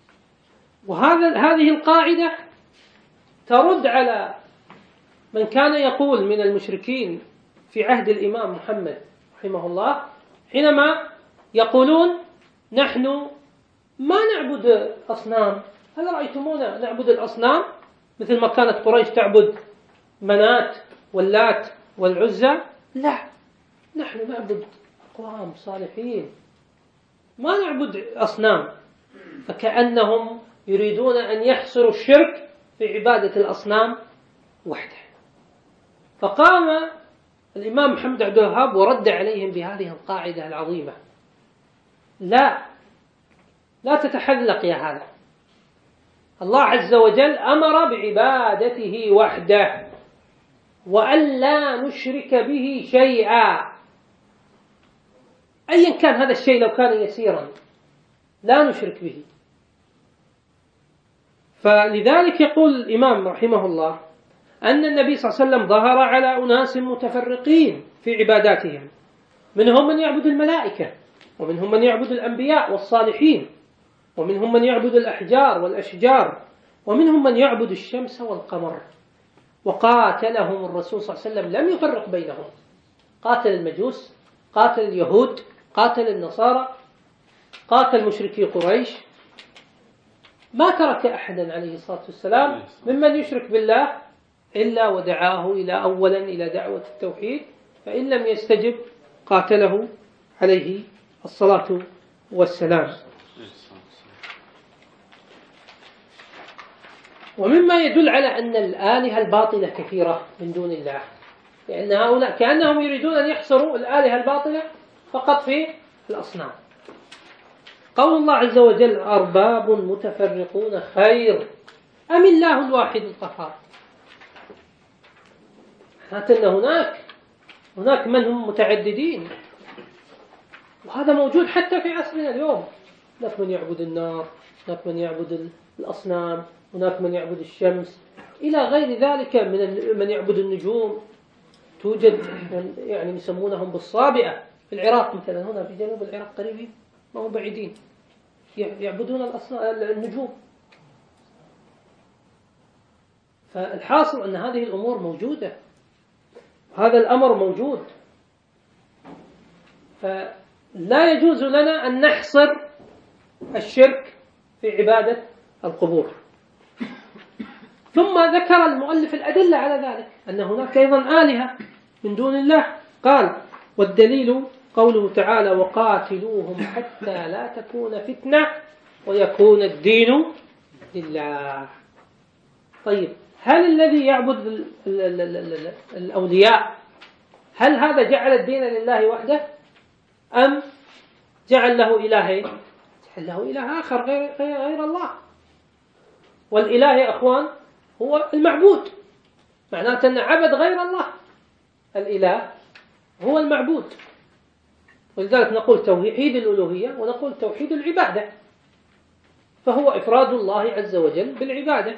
وهذه القاعدة ترد على من كان يقول من المشركين في عهد الإمام محمد رحمه الله حينما يقولون: نحن ما نعبد أصنام، هل رأيتمونا نعبد الأصنام مثل ما كانت قريش تعبد منات واللات والعزى؟ لا، نحن نعبد أقوام صالحين، ما نعبد أصنام. فكأنهم يريدون أن يحصروا الشرك في عبادة الأصنام وحده. فقام الإمام محمد عبد الوهاب ورد عليهم بهذه القاعدة العظيمة: لا تتحلق يا هذا، الله عز وجل أمر بعبادته وحده وأن لا نشرك به شيئا، أيا كان هذا الشيء لو كان يسيرا لا نشرك به. فلذلك يقول الإمام رحمه الله أن النبي صلى الله عليه وسلم ظهر على أناس متفرقين في عباداتهم، منهم من يعبد الملائكة، ومنهم من يعبد الأنبياء والصالحين، ومنهم من يعبد الأحجار والأشجار، ومنهم من يعبد الشمس والقمر. وقاتلهم الرسول صلى الله عليه وسلم، لم يفرق بينهم، قاتل المجوس، قاتل اليهود، قاتل النصارى، قاتل مشركي قريش، ما ترك أحدا عليه الصلاة والسلام ممن يشرك بالله إلا ودعاه إلى دعوة التوحيد، فإن لم يستجب قاتله عليه الصلاة والسلام. ومما يدل على أن الآلهة الباطلة كثيرة من دون الله، لأن هؤلاء كأنهم يريدون أن يحصروا الآلهة الباطلة فقط في الأصنام. قول الله عز وجل: أرباب متفرقون خير أم الله الواحد القهار. حتى أن هناك من هم متعددين، وهذا موجود حتى في عصرنا اليوم. هناك من يعبد النار، هناك من يعبد الأصنام، هناك من يعبد الشمس، إلى غير ذلك من يعبد النجوم. توجد يعني يسمونهم بالصابئة في العراق مثلا، هنا في جنوب العراق قريبين ما هم بعيدين، يعبدون النجوم. فالحاصل أن هذه الأمور موجودة، هذا الأمر موجود، فلا يجوز لنا أن نحصر الشرك في عبادة القبور. ثم ذكر المؤلف الأدلة على ذلك، أن هناك أيضا آلهة من دون الله. قال: والدليل قوله تعالى: وقاتلوهم حتى لا تكون فتنة ويكون الدين لله. طيب، هل الذي يعبد الأولياء هل هذا جعل الدين لله وحده أم جعل له إلهين؟ جعل له إله آخر غير الله. والإله يا أخوان هو المعبود، معناته أن عبد غير الله. الإله هو المعبود، ولذلك نقول توحيد الألوهية ونقول توحيد العبادة، فهو إفراد الله عز وجل بالعبادة.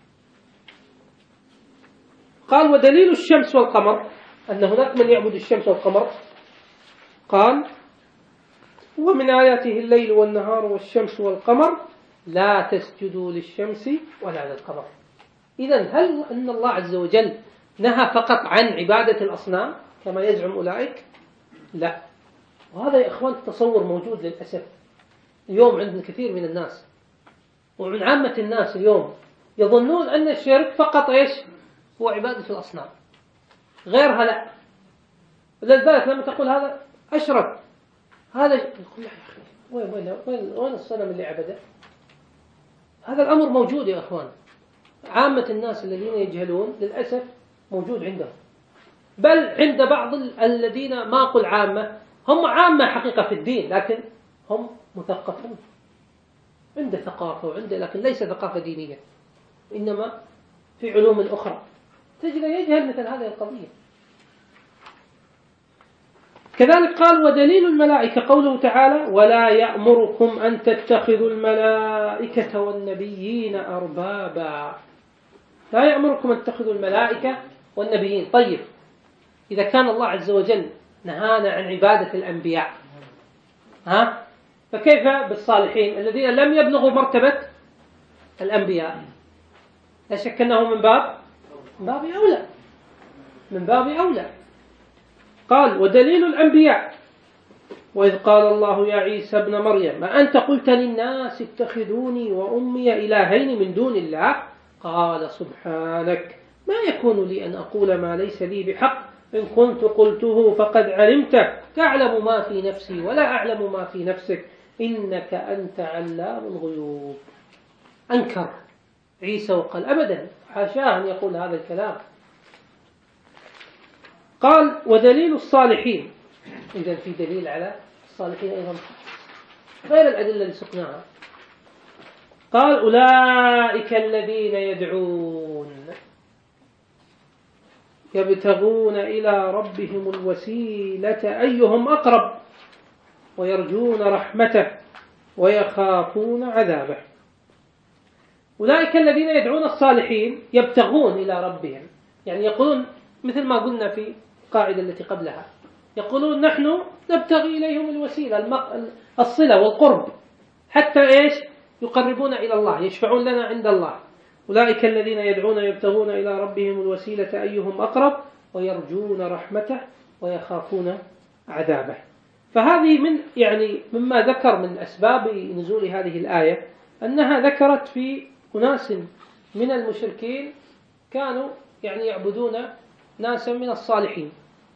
قال: ودليل الشمس والقمر، أن هناك من يعبد الشمس والقمر. قال: ومن آياته الليل والنهار والشمس والقمر لا تسجدوا للشمس ولا للقمر. إذن هل أن الله عز وجل نهى فقط عن عبادة الأصنام كما يزعم أولئك؟ لا. وهذا يا إخوان تصور موجود للأسف اليوم عند الكثير من الناس ومن عامة الناس اليوم، يظنون أن الشرك فقط إيش؟ هو عبادة الأصنام، غيرها لا. لذلك لما تقول هذا أشرك، هذا يقول: يا أخي وين الصنم اللي عبده؟ هذا الأمر موجود يا أخوان. عامة الناس الذين يجهلون للأسف موجود عندهم، بل عند بعض الذين ما أقول عامة، هم عامة حقيقة في الدين لكن هم مثقفون، عنده ثقافة وعنده، لكن ليس ثقافة دينية، إنما في علوم أخرى تجد يجهل مثل هذه القضية. كذلك قال: ودليل الملائكة قوله تعالى: ولا يأمركم أن تتخذوا الملائكة والنبيين أربابا. لا يأمركم أن تتخذوا الملائكة والنبيين. طيب، إذا كان الله عز وجل نهانا عن عبادة الأنبياء، فكيف بالصالحين الذين لم يبلغوا مرتبة الأنبياء؟ لا شك أنه من باب أولى. قال: ودليل الأنبياء: وإذ قال الله يا عيسى ابن مريم ما أنت قلت للناس اتخذوني وأمي إلهين من دون الله قال سبحانك ما يكون لي أن أقول ما ليس لي بحق إن كنت قلته فقد علمته تعلم ما في نفسي ولا أعلم ما في نفسك إنك أنت علام الغيوب. أنكر عيسى وقال أبدا حاشاه أن يقول هذا الكلام. قال: ودليل الصالحين. إذن في دليل على الصالحين أيضا غير الأدلة اللي سقناها. قال: أولئك الذين يدعون يبتغون إلى ربهم الوسيلة أيهم أقرب ويرجون رحمته ويخافون عذابه. أولئك الذين يدعون الصالحين يبتغون إلى ربهم، يعني يقولون مثل ما قلنا في القاعدة التي قبلها، يقولون نحن نبتغي إليهم الوسيلة الصلة والقرب حتى إيش؟ يقربون إلى الله، يشفعون لنا عند الله. أولئك الذين يدعون يبتغون إلى ربهم الوسيلة أيهم أقرب ويرجون رحمته ويخافون عذابه. فهذه مما ذكر من أسباب نزول هذه الآية أنها ذكرت في أناس من المشركين كانوا يعبدون ناسا من الصالحين.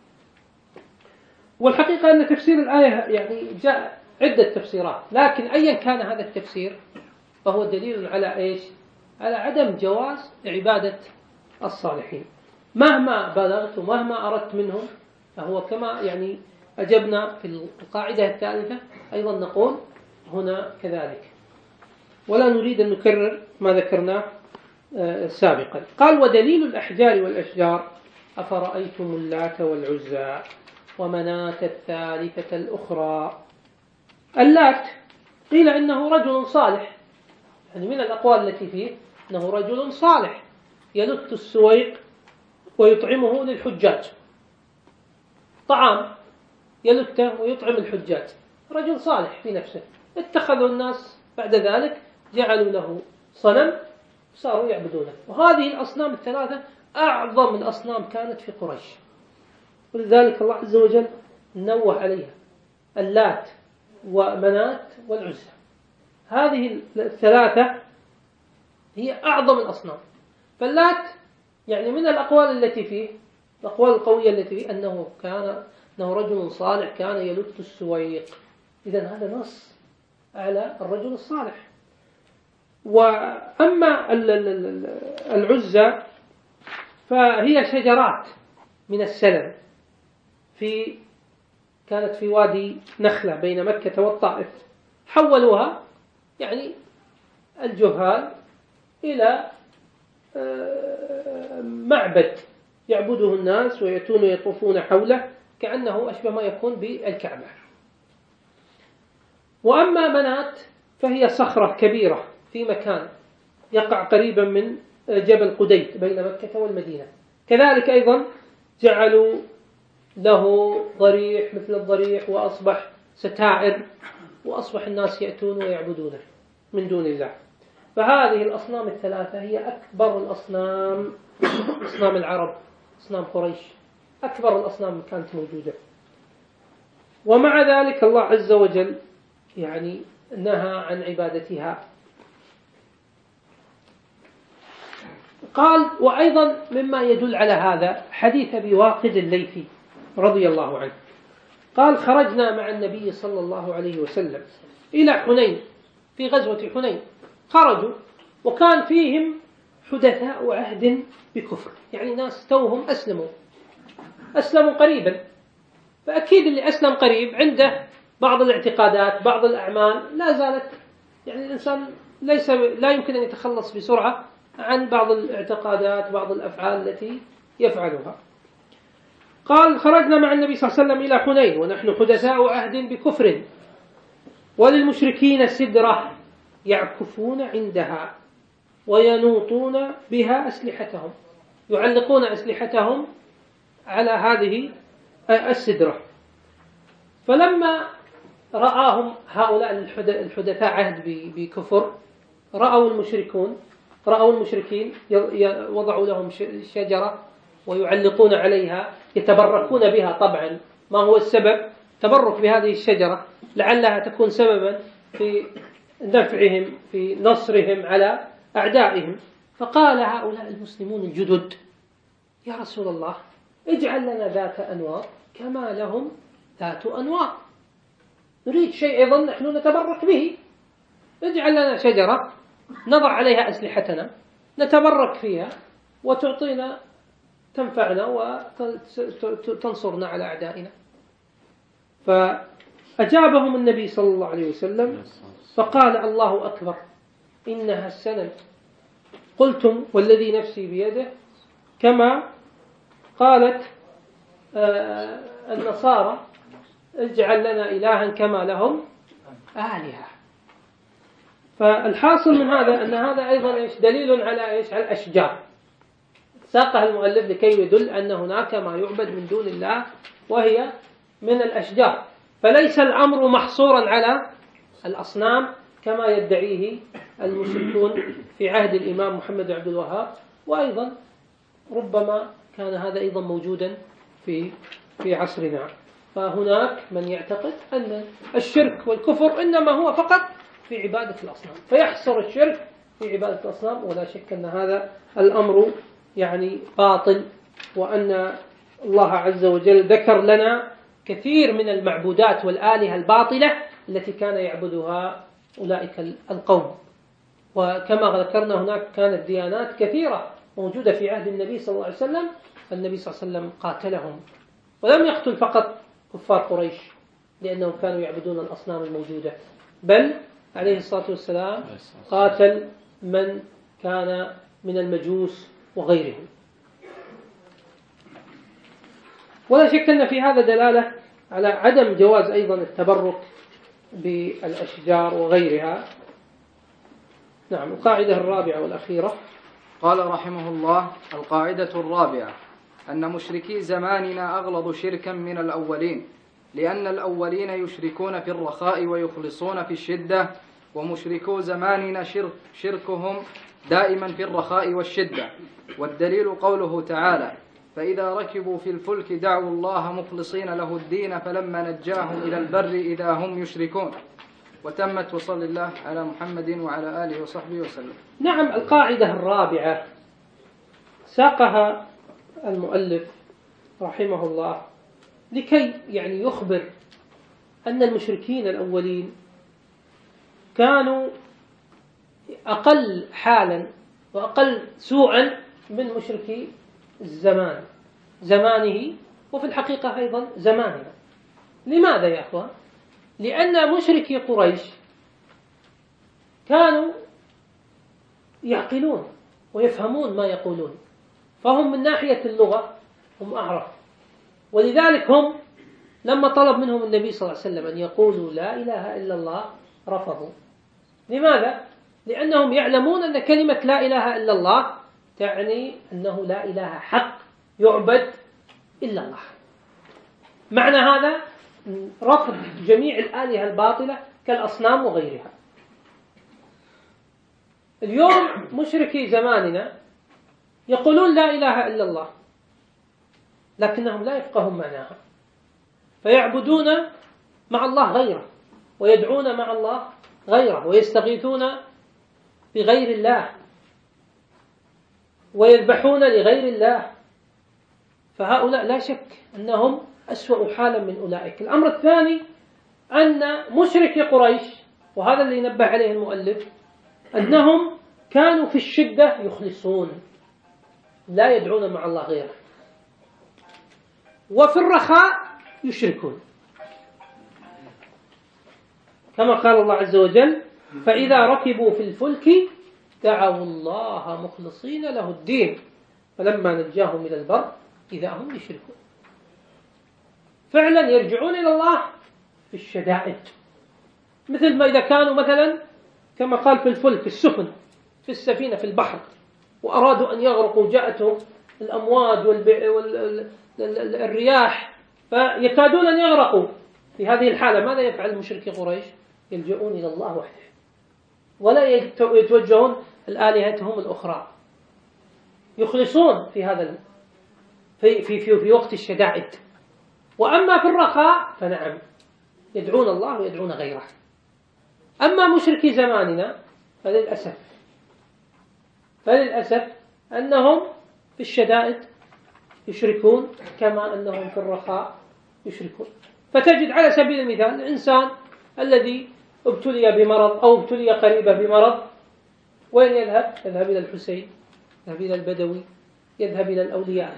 والحقيقة أن تفسير الآية جاء عدة تفسيرات، لكن أيا كان هذا التفسير فهو دليل على إيش؟ على عدم جواز عبادة الصالحين مهما بلغت ومهما أردت منهم. فهو كما أجبنا في القاعدة الثالثة أيضا نقول هنا كذلك، ولا نريد أن نكرر ما ذكرناه سابقا. قال: ودليل الأحجار والأشجار أفرأيتم اللات والعزى ومناة الثالثة الأخرى. اللات قيل إنه رجل صالح، من الأقوال التي فيه أنه رجل صالح، يلت السويق ويطعمه للحجاج، طعام يلته ويطعم الحجاج، رجل صالح في نفسه. اتخذوا الناس بعد ذلك جعلوا له صنم صاروا يعبدونه. وهذه الأصنام الثلاثة أعظم الأصنام كانت في قريش، ولذلك الله عز وجل نوه عليها: اللات ومنات والعزى. هذه الثلاثة هي أعظم الأصنام. فاللات يعني من الأقوال التي فيه، الأقوال القوية التي فيه أنه رجل صالح كان يلت السويق. إذن هذا نص على الرجل الصالح. وأما العزى فهي شجرات من السلم كانت في وادي نخلة بين مكة والطائف، حولوها يعني الجهال إلى معبد يعبده الناس ويأتون يطوفون حوله كأنه أشبه ما يكون بالكعبة. وأما منات فهي صخرة كبيرة في مكان يقع قريبا من جبل قديت بين مكة والمدينة. كذلك أيضا جعلوا له ضريح مثل الضريح، وأصبح ستائر، وأصبح الناس يأتون ويعبدونه من دون الله. فهذه الأصنام الثلاثة هي أكبر الأصنام، أصنام العرب، أصنام قريش، أكبر الأصنام كانت موجودة. ومع ذلك الله عز وجل يعني نهى عن عبادتها. قال: وأيضا مما يدل على هذا حديث أبي واقد الليثي رضي الله عنه قال: خرجنا مع النبي صلى الله عليه وسلم إلى حنين، في غزوة حنين خرجوا وكان فيهم حدثاء عهد بكفر، يعني ناس توهم أسلموا قريبا. فأكيد اللي أسلم قريب عنده بعض الاعتقادات، بعض الأعمال لا زالت، يعني الإنسان لا يمكن أن يتخلص بسرعة عن بعض الاعتقادات، بعض الأفعال التي يفعلها. قال: خرجنا مع النبي صلى الله عليه وسلم إلى حنين ونحن حدثاء عهد بكفر، وللمشركين سدرة يعكفون عندها وينوطون بها أسلحتهم، يعلقون أسلحتهم على هذه السدرة. فلما رآهم هؤلاء الحدثاء عهد بكفر، رأوا المشركين وضعوا لهم شجرة ويعلقون عليها، يتبركون بها. طبعا ما هو السبب؟ تبرك بهذه الشجرة لعلها تكون سببا في نفعهم، في نصرهم على أعدائهم. فقال هؤلاء المسلمون الجدد: يا رسول الله، اجعل لنا ذات أنواط كما لهم ذات أنواط، نريد شيء أيضا نحن نتبرك به، اجعل لنا شجرة نضع عليها أسلحتنا نتبرك فيها وتعطينا، تنفعنا وتنصرنا على أعدائنا. فأجابهم النبي صلى الله عليه وسلم فقال: الله أكبر، إنها السنن قلتم والذي نفسي بيده، كما قالت النصارى: اجعل لنا إلها كما لهم آلهة. فالحاصل من هذا أن هذا أيضا دليل على على الأشجار. ساقها المؤلف لكي يدل أن هناك ما يعبد من دون الله وهي من الأشجار، فليس الأمر محصورا على الأصنام كما يدعيه المشركون في عهد الإمام محمد عبد الوهاب. وأيضا ربما كان هذا أيضا موجودا في عصرنا. فهناك من يعتقد أن الشرك والكفر إنما هو فقط في عبادة الأصنام، فيحصر الشرك في عبادة الأصنام، ولا شك أن هذا الأمر يعني باطل، وأن الله عز وجل ذكر لنا كثير من المعبودات والآلهة الباطلة التي كان يعبدها أولئك القوم. وكما ذكرنا هناك كانت ديانات كثيرة موجودة في عهد النبي صلى الله عليه وسلم، فالنبي صلى الله عليه وسلم قاتلهم، ولم يقتل فقط كفار قريش لأنهم كانوا يعبدون الأصنام الموجودة، بل عليه الصلاة والسلام قاتل من كان من المجوس وغيرهم. ولا شك أن في هذا دلالة على عدم جواز أيضا التبرك بالأشجار وغيرها. نعم. القاعدة الرابعة والأخيرة: قال رحمه الله: القاعدة الرابعة أن مشركي زماننا أغلظ شركا من الأولين، لأن الأولين يشركون في الرخاء ويخلصون في الشدة، ومشركو زماننا شركهم دائما في الرخاء والشدة. والدليل قوله تعالى: فإذا ركبوا في الفلك دعوا الله مخلصين له الدين فلما نجاهم إلى البر إذا هم يشركون. وتمت، وصل الله على محمد وعلى آله وصحبه وسلم. نعم، القاعدة الرابعة ساقها المؤلف رحمه الله لكي يخبر أن المشركين الأولين كانوا أقل حالا وأقل سوءا من مشركي زمانه، وفي الحقيقة أيضا زماننا. لماذا يا أخوان؟ لأن مشركي قريش كانوا يعقلون ويفهمون ما يقولون، فهم من ناحية اللغة هم أعرف، ولذلك هم لما طلب منهم النبي صلى الله عليه وسلم أن يقولوا لا إله إلا الله رفضوا. لماذا؟ لأنهم يعلمون أن كلمة لا إله إلا الله تعني أنه لا إله حق يعبد إلا الله. معنى هذا رفض جميع الآلهة الباطلة كالأصنام وغيرها. اليوم مشركي زماننا يقولون لا إله إلا الله لكنهم لا يفقهون معناها، فيعبدون مع الله غيره، ويدعون مع الله غيره، ويستغيثون بغير الله، ويذبحون لغير الله. فهؤلاء لا شك أنهم أسوأ حالا من أولئك. الأمر الثاني أن مشركي قريش، وهذا اللي نبه عليه المؤلف، أنهم كانوا في الشدة يخلصون لا يدعون مع الله غيره، وفي الرخاء يشركون، كما قال الله عز وجل: فإذا ركبوا في الفلك دعوا الله مخلصين له الدين فلما نجاهم إلى البر إذا هم يشركون. فعلا يرجعون إلى الله في الشدائد، مثل ما إذا كانوا مثلا كما قال في الفلك السفن في السفينة في البحر وأرادوا أن يغرقوا، جاءتهم الأمواج والرياح فيكادون أن يغرقوا. في هذه الحالة ماذا يفعل مشركي قريش؟ يلجؤون إلى الله وحده ولا يتوجهون لآلهتهم الأخرى، يخلصون في هذا في وقت الشدائد. وأما في الرخاء فنعم يدعون الله ويدعون غيره. أما مشركي زماننا فللأسف أنهم في الشدائد يشركون كما أنهم في الرخاء يشركون. فتجد على سبيل المثال الإنسان الذي ابتلي بمرض أو ابتلي قريبا بمرض، وين يذهب؟ يذهب إلى الحسين، يذهب إلى البدوي، يذهب إلى الأولياء،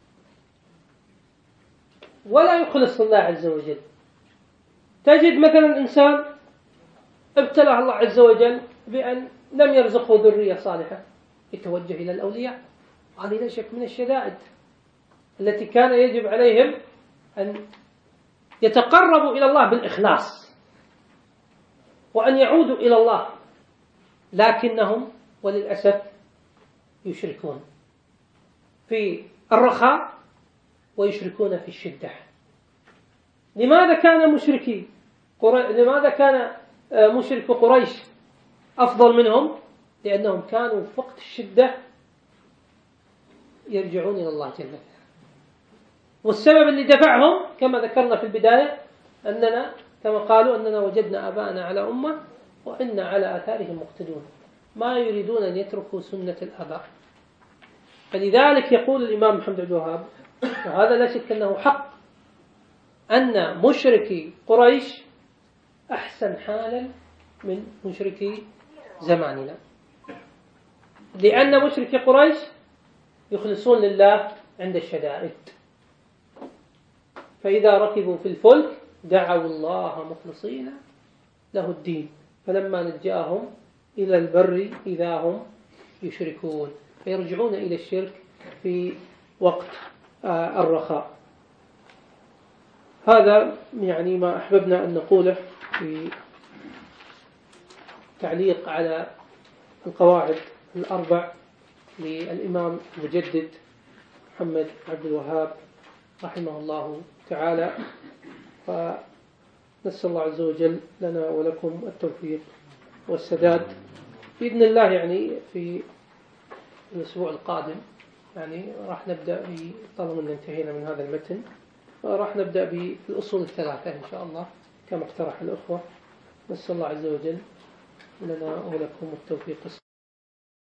ولا يخلص الله عز وجل. تجد مثلا إنسان ابتلاه الله عز وجل بأن لم يرزقه ذرية صالحة، يتوجه إلى الأولياء. هذه لا شك من الشدائد التي كان يجب عليهم أن يتقربوا إلى الله بالإخلاص وأن يعودوا إلى الله، لكنهم وللأسف يشركون في الرخاء ويشركون في الشدة. لماذا كان مشرك قريش أفضل منهم؟ لأنهم كانوا في وقت الشدة يرجعون إلى الله جل وعلا. والسبب اللي دفعهم كما ذكرنا في البداية أننا كما قالوا أننا وجدنا آباءنا على أمة وإنا على آثارهم مقتدون، ما يريدون أن يتركوا سنة الآباء. فلذلك يقول الإمام محمد عبد الوهاب، وهذا لا شك أنه حق، أن مشركي قريش أحسن حالا من مشركي زماننا، لأن مشركي قريش يخلصون لله عند الشدائد. فإذا ركبوا في الفلك دعوا الله مخلصين له الدين فلما نجاهم إلى البر إذا هم يشركون، فيرجعون إلى الشرك في وقت الرخاء. هذا ما أحببنا أن نقوله في تعليق على القواعد الأربع للإمام المجدد محمد عبد الوهاب رحمه الله تعالى، فنسأل الله عز وجل لنا ولكم التوفيق والسداد بإذن الله. يعني في الأسبوع القادم راح نبدأ طالما أن انتهينا من هذا المتن، راح نبدأ بالأصول الثلاثة إن شاء الله كما اقترح الأخوة. نسأل الله عز وجل لنا ولكم التوفيق.